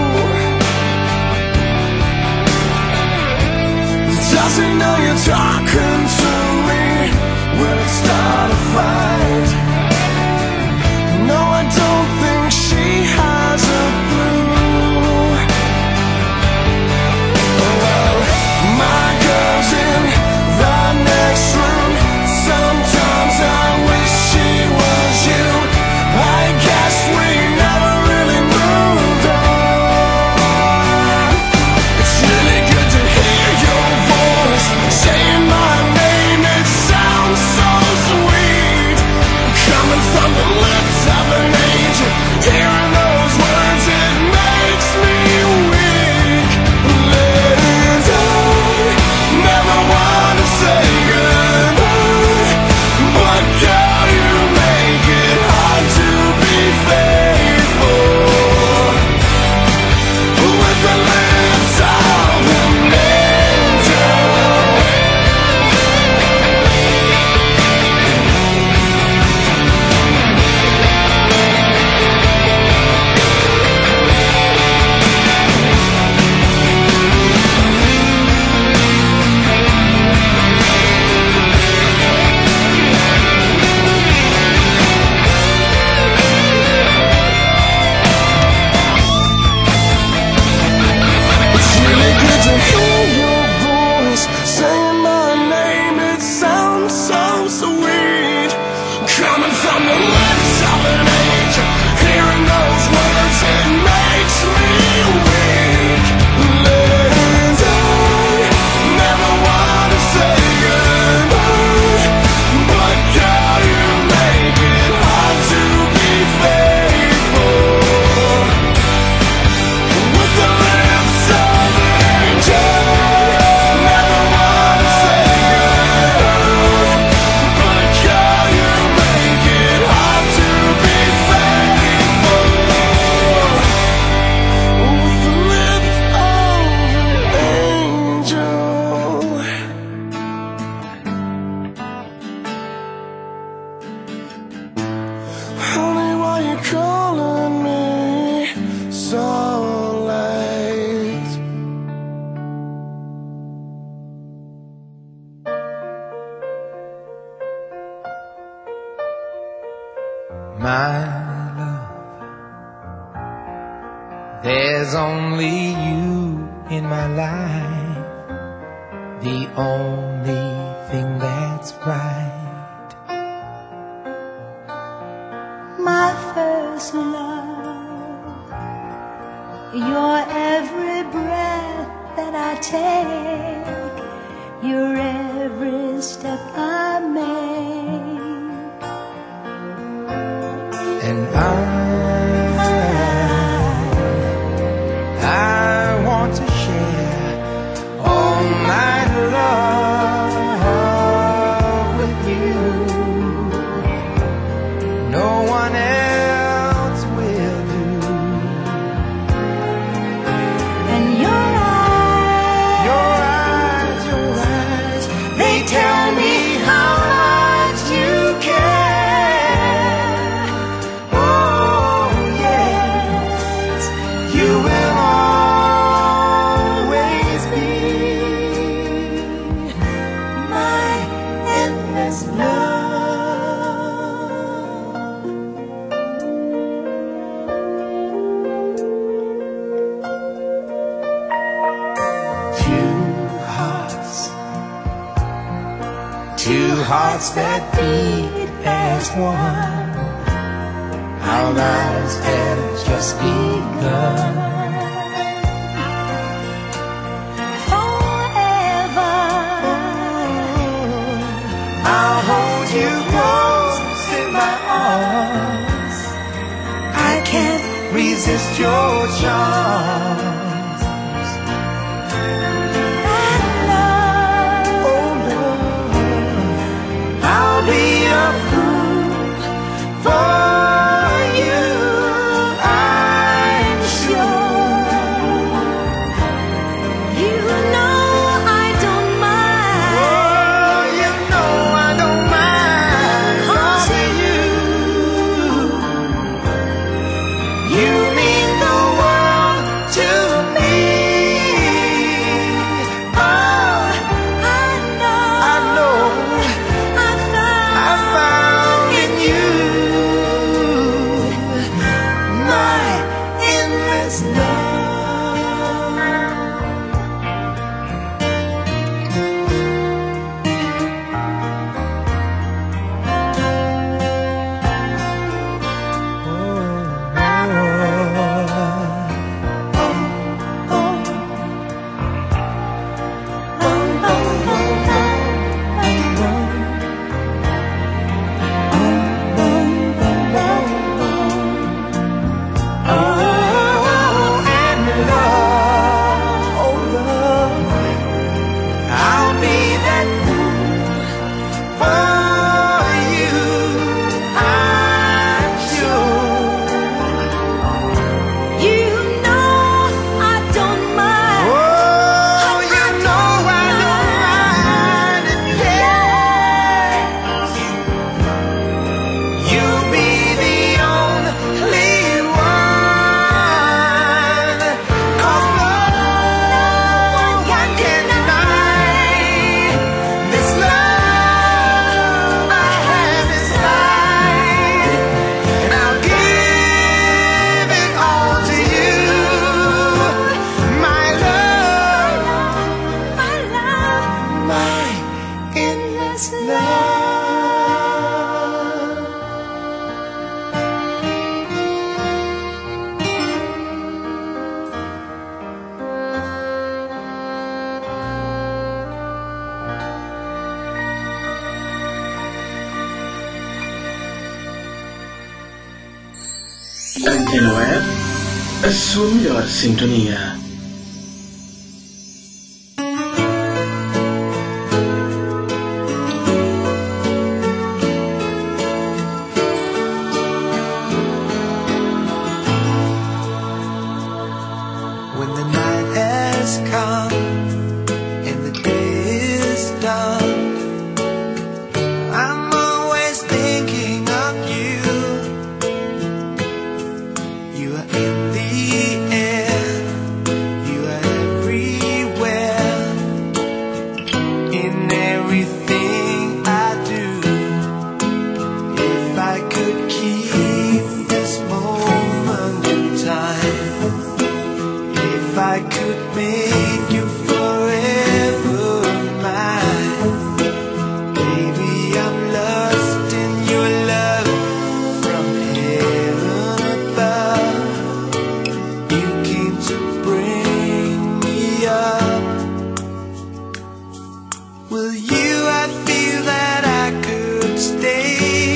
Does he know you're talking to me? Will it start a fight? No, I don't think she has a clue. Well, my girl's in the next room. Sometimes I wish she was you. I guess we never really moved on. It's really good to hear your voice my love. There's only you in my life, the only thing that's right. My first love, your every breath that I take, your every step I make. And I want to share all my love with you. No one else will do. And your eyes, they tell me how much you care. Oh yes, you will always be my endless love. Two hearts that beat as one. Our lives have just begun. Forever, I'll hold you close in my arms. I can't resist your charms. I'll be a fool for you, I'm sure. you know I don't mind. Oh, you know I don't mind. 'Cause you mean the world to me. Oh, I know I found in you my endless love. I'll be that fool for you, I'm sure. you know I don't mind. Oh, you know I don't mind, and yes, you'll be the only one. 'Cause no one can deny this love I have inside, and I'll give it all to you, my love, my endless love. Antena Web, a sua melhor sintonia. When the night has come and the day is done, I'm always thinking of you. You are in the air, you are everywhere, in everything I do. If I could keep With you I feel that I could stay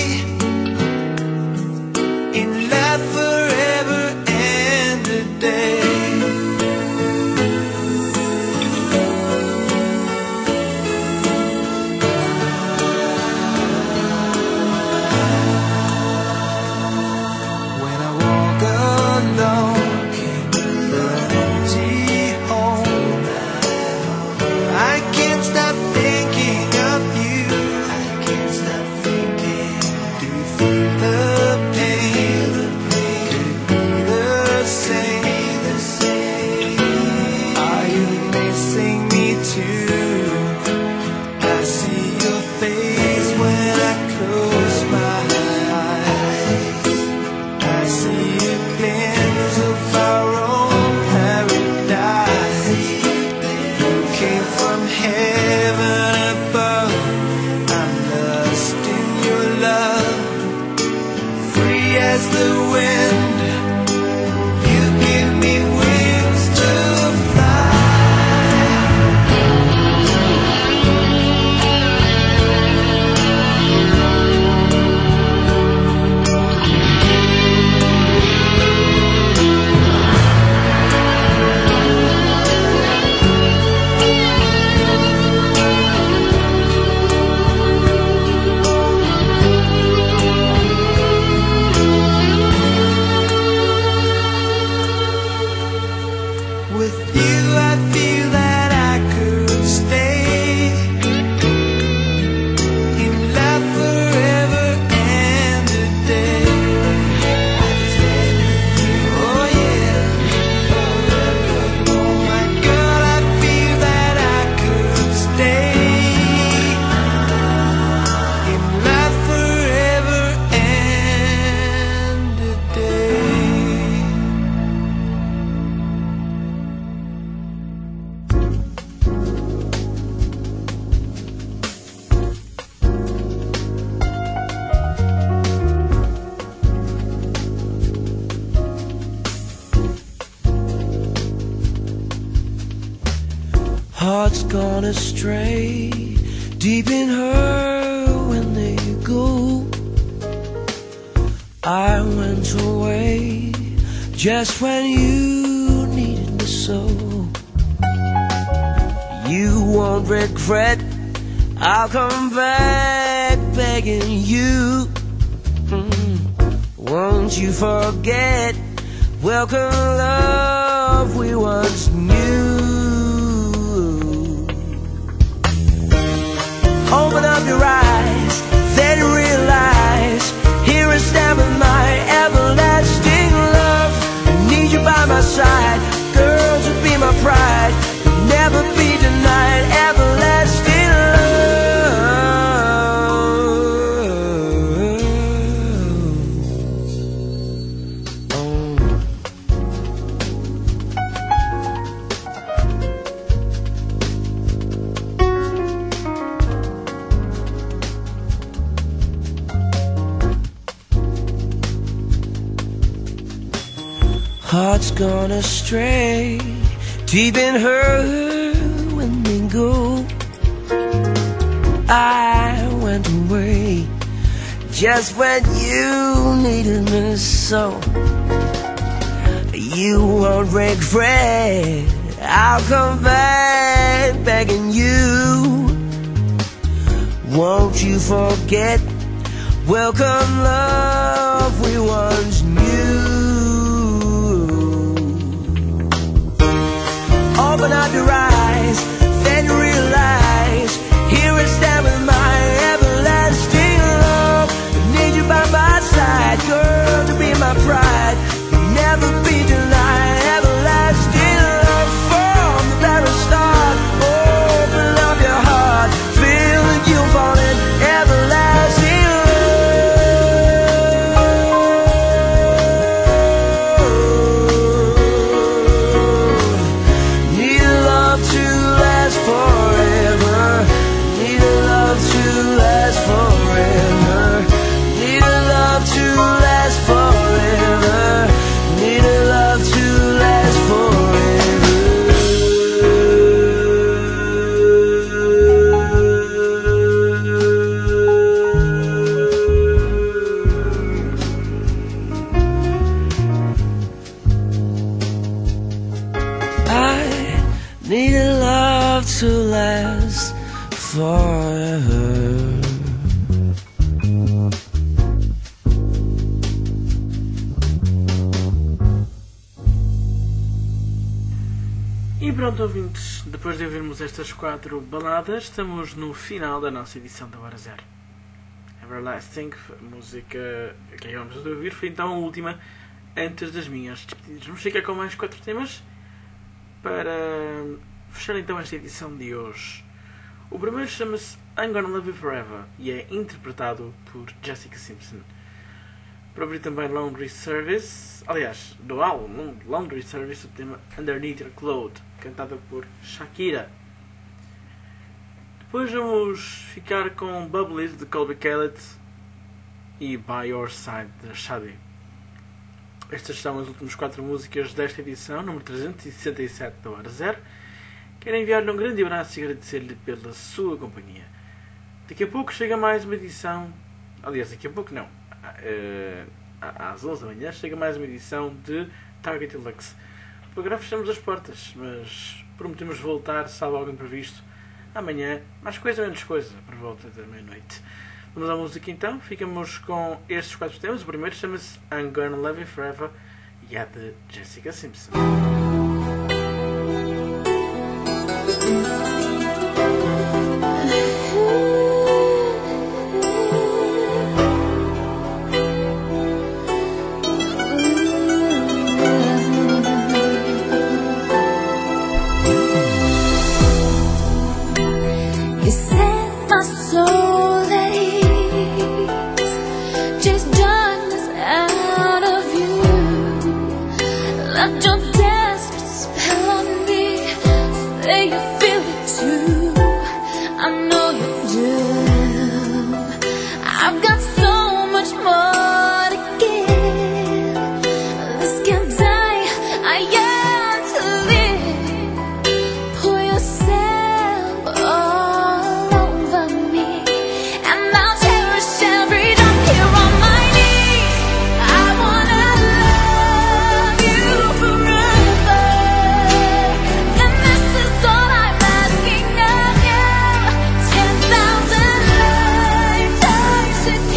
in love forever and a day. When I walk alone the empty home, I can't stop thinking of you. I can't stop thinking. Do you feel the pain? Could it be the same? Are you missing me too? I see your face when I close my eyes. I see a glimpse of our own paradise. You came from heaven above. I'm lost in your love, free as the wind. You give me wings to fly. With you I feel that I could stay in love forever and a day. Oh yeah, forever. Oh my girl, I feel that I could stay in love forever and a day. Hearts gone astray, deep in her when they go. I went away just when you needed me so. You won't regret, I'll come back begging you. Won't you forget, welcome love we once knew. Open up your eyes, then realize, here I stand with my everlasting love. I need you by my side, girl, to be my pride, never be denied, everlasting Hearts gone astray, deep in her when they go. I went away just when you needed me so. You won't regret, I'll come back begging you. Won't you forget, welcome love we once knew. Open up your eyes, then realize, here I stand with my everlasting love. I need you by my side, girl, to be my pride, never be denied, everlasting love from the very start. Open up your heart, feel that you falling, everlasting love. Need love to fire. E pronto, ouvintes, depois de ouvirmos estas 4 baladas, estamos no final da nossa edição da Hora Zero. Everlasting, música que acabamos de ouvir, foi então a última antes das minhas despedidas. Vamos ficar com mais 4 temas para fechar então esta edição de hoje. O primeiro chama-se I'm Gonna Love You Forever e é interpretado por Jessica Simpson. Para ouvir também Laundry Service, aliás, do álbum Laundry Service, o tema Underneath Your Cloud, cantado por Shakira. Depois vamos ficar com Bubblies de Colby Callet e By Your Side de Shadi. Estas são as últimas 4 músicas desta edição, número 367 da Hora Zero. Quero enviar-lhe um grande abraço e agradecer-lhe pela sua companhia. Daqui a pouco chega mais uma edição, aliás, daqui a pouco não, às 11 da manhã chega mais uma edição de Target Deluxe. Agora fechamos as portas, mas prometemos voltar, salvo algo imprevisto, amanhã, mais coisa menos coisa, por volta da meia-noite. Vamos à música então, ficamos com estes 4 temas. O primeiro chama-se I'm Gonna Love You Forever e é de Jessica Simpson. To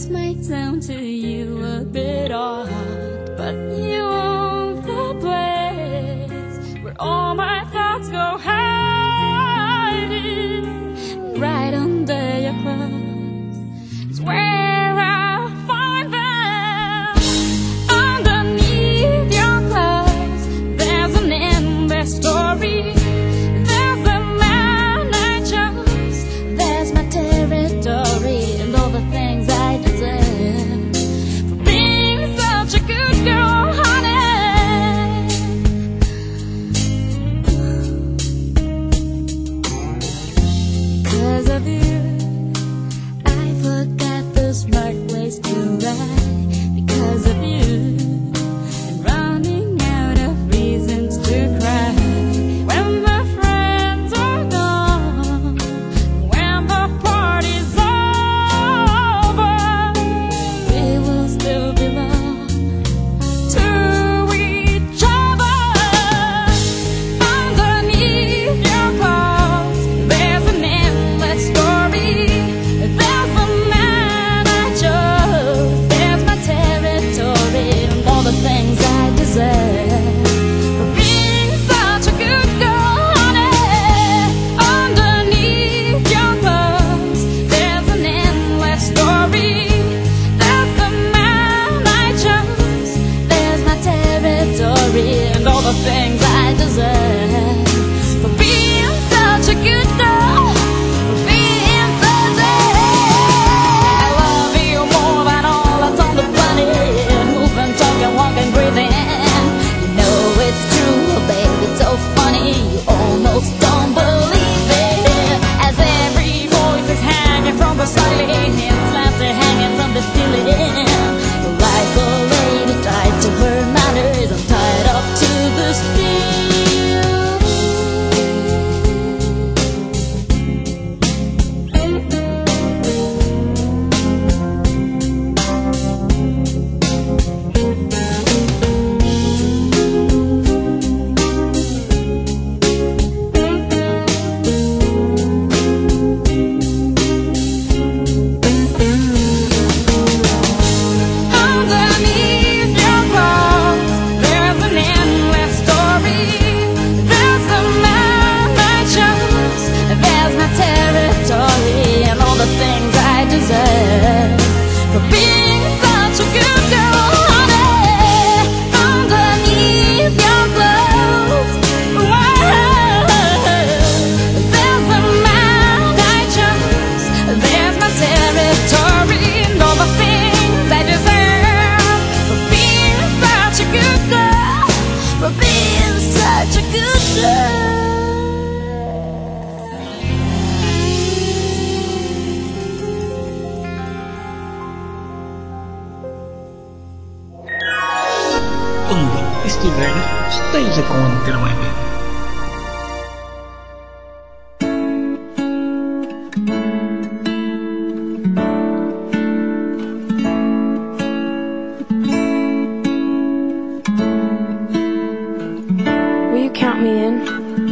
may sound to you a bit odd, but you own the place where all my thoughts go hiding. Right under your clothes is where I find them. Underneath your clothes, there's an endless story. There's a man I chose, there's my territory, and all the things I deserve for being such a good girl, honey. 'Cause of you, I forgot the smart ways to ride. Because of you, I'm running out of reasons to cry. When the friends are gone, when the party's over, we will still belong to each other. Underneath your clothes, there's an endless story. There's a man I chose, there's my territory, and all the things I deserve for being such a good girl, honey. Underneath your clothes, there's an endless story. There's the man I chose, there's my territory, and all the things I deserve for being such a good girl, for being such a... I love you more than all that's on the planet. Moving, talking, walking, breathing. You know it's true, baby, it's so funny. You almost don't believe it. As every voice is hanging from the ceiling, slants are hanging from the ceiling. Like a lady tied to her manners, I'm tied up to the steel. Underneath your clothes, there's an endless story. There's the man I chose, there's my territory, and all the things I deserve for being such a good girl, honey. Underneath your clothes, there's the man I chose, there's my territory, and all the things I deserve for being such a good girl, for being such a good girl. Onde estiver, esteja com a Antena Web. Will you count me in?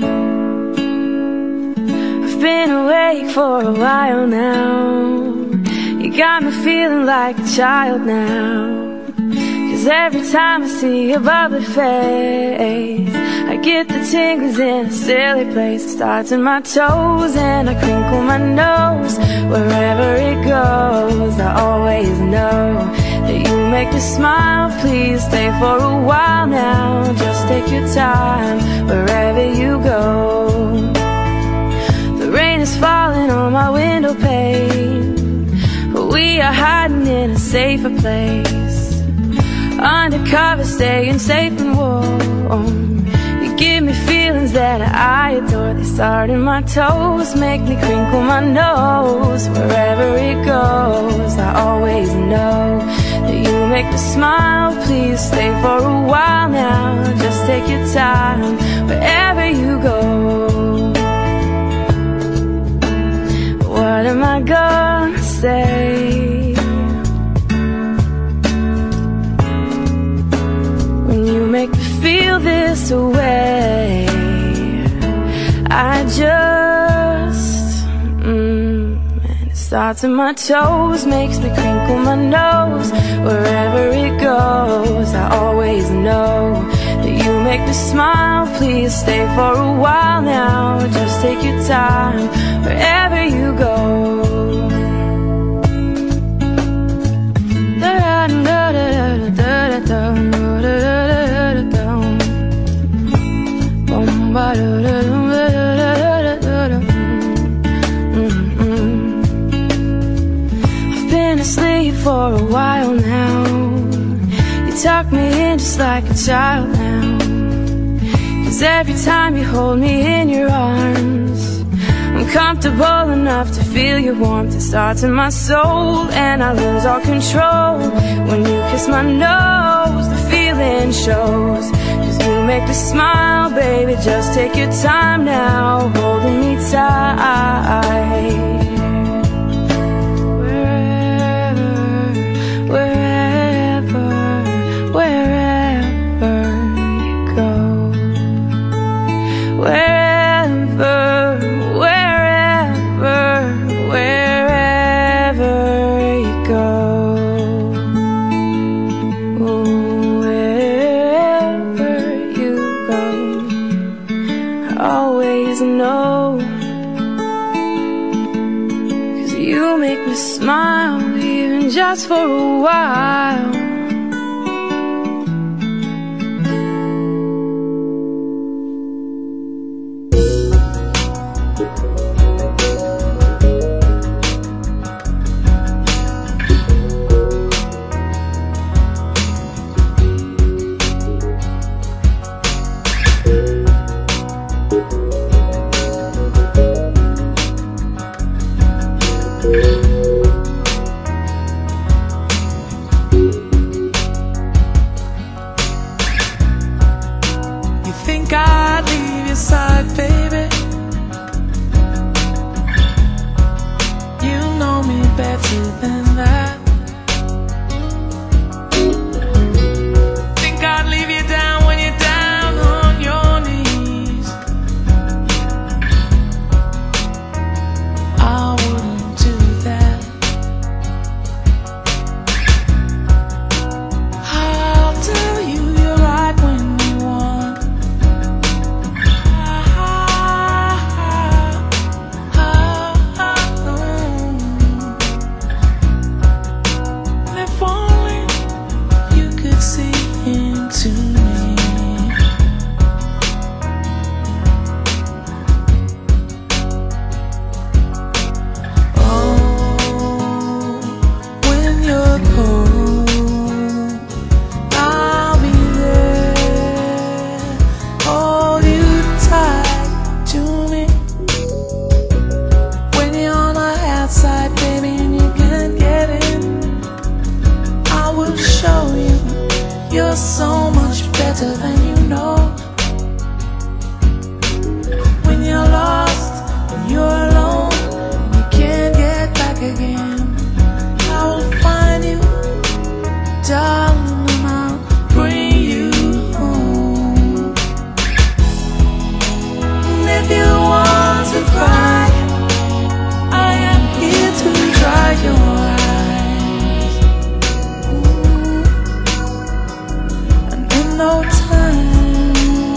I've been awake for a while now. You got me feeling like a child now. 'Cause every time I see your bubbly face, I get the tingles in a silly place. It starts in my toes and I crinkle my nose. Wherever it goes, I always know that you make me smile. Please stay for a while now. Just take your time wherever you go. The rain is falling on my window pane, but we are hiding in a safer place. Undercover, staying safe and warm. You give me feelings that I adore. They start in my toes, make me crinkle my nose. Wherever it goes, I always know that you make me smile. Please stay for a while now. Just take your time wherever you go. What am I gonna say? Make me feel this way. I just and it's starts in my toes, makes me crinkle my nose. Wherever it goes, I always know that you make me smile. Please stay for a while now, just take your time wherever you go. I've been asleep for a while now. You tuck me in just like a child now. 'Cause every time you hold me in your arms, I'm comfortable enough to feel your warmth. It starts in my soul and I lose all control. When you kiss my nose, the feeling shows. 'Cause you make me smile, baby, just take your time now, holding me tight. Smile, even just for a while. No time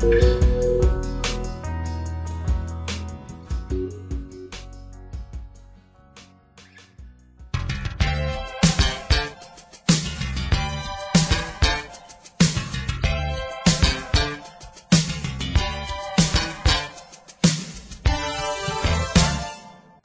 sempre.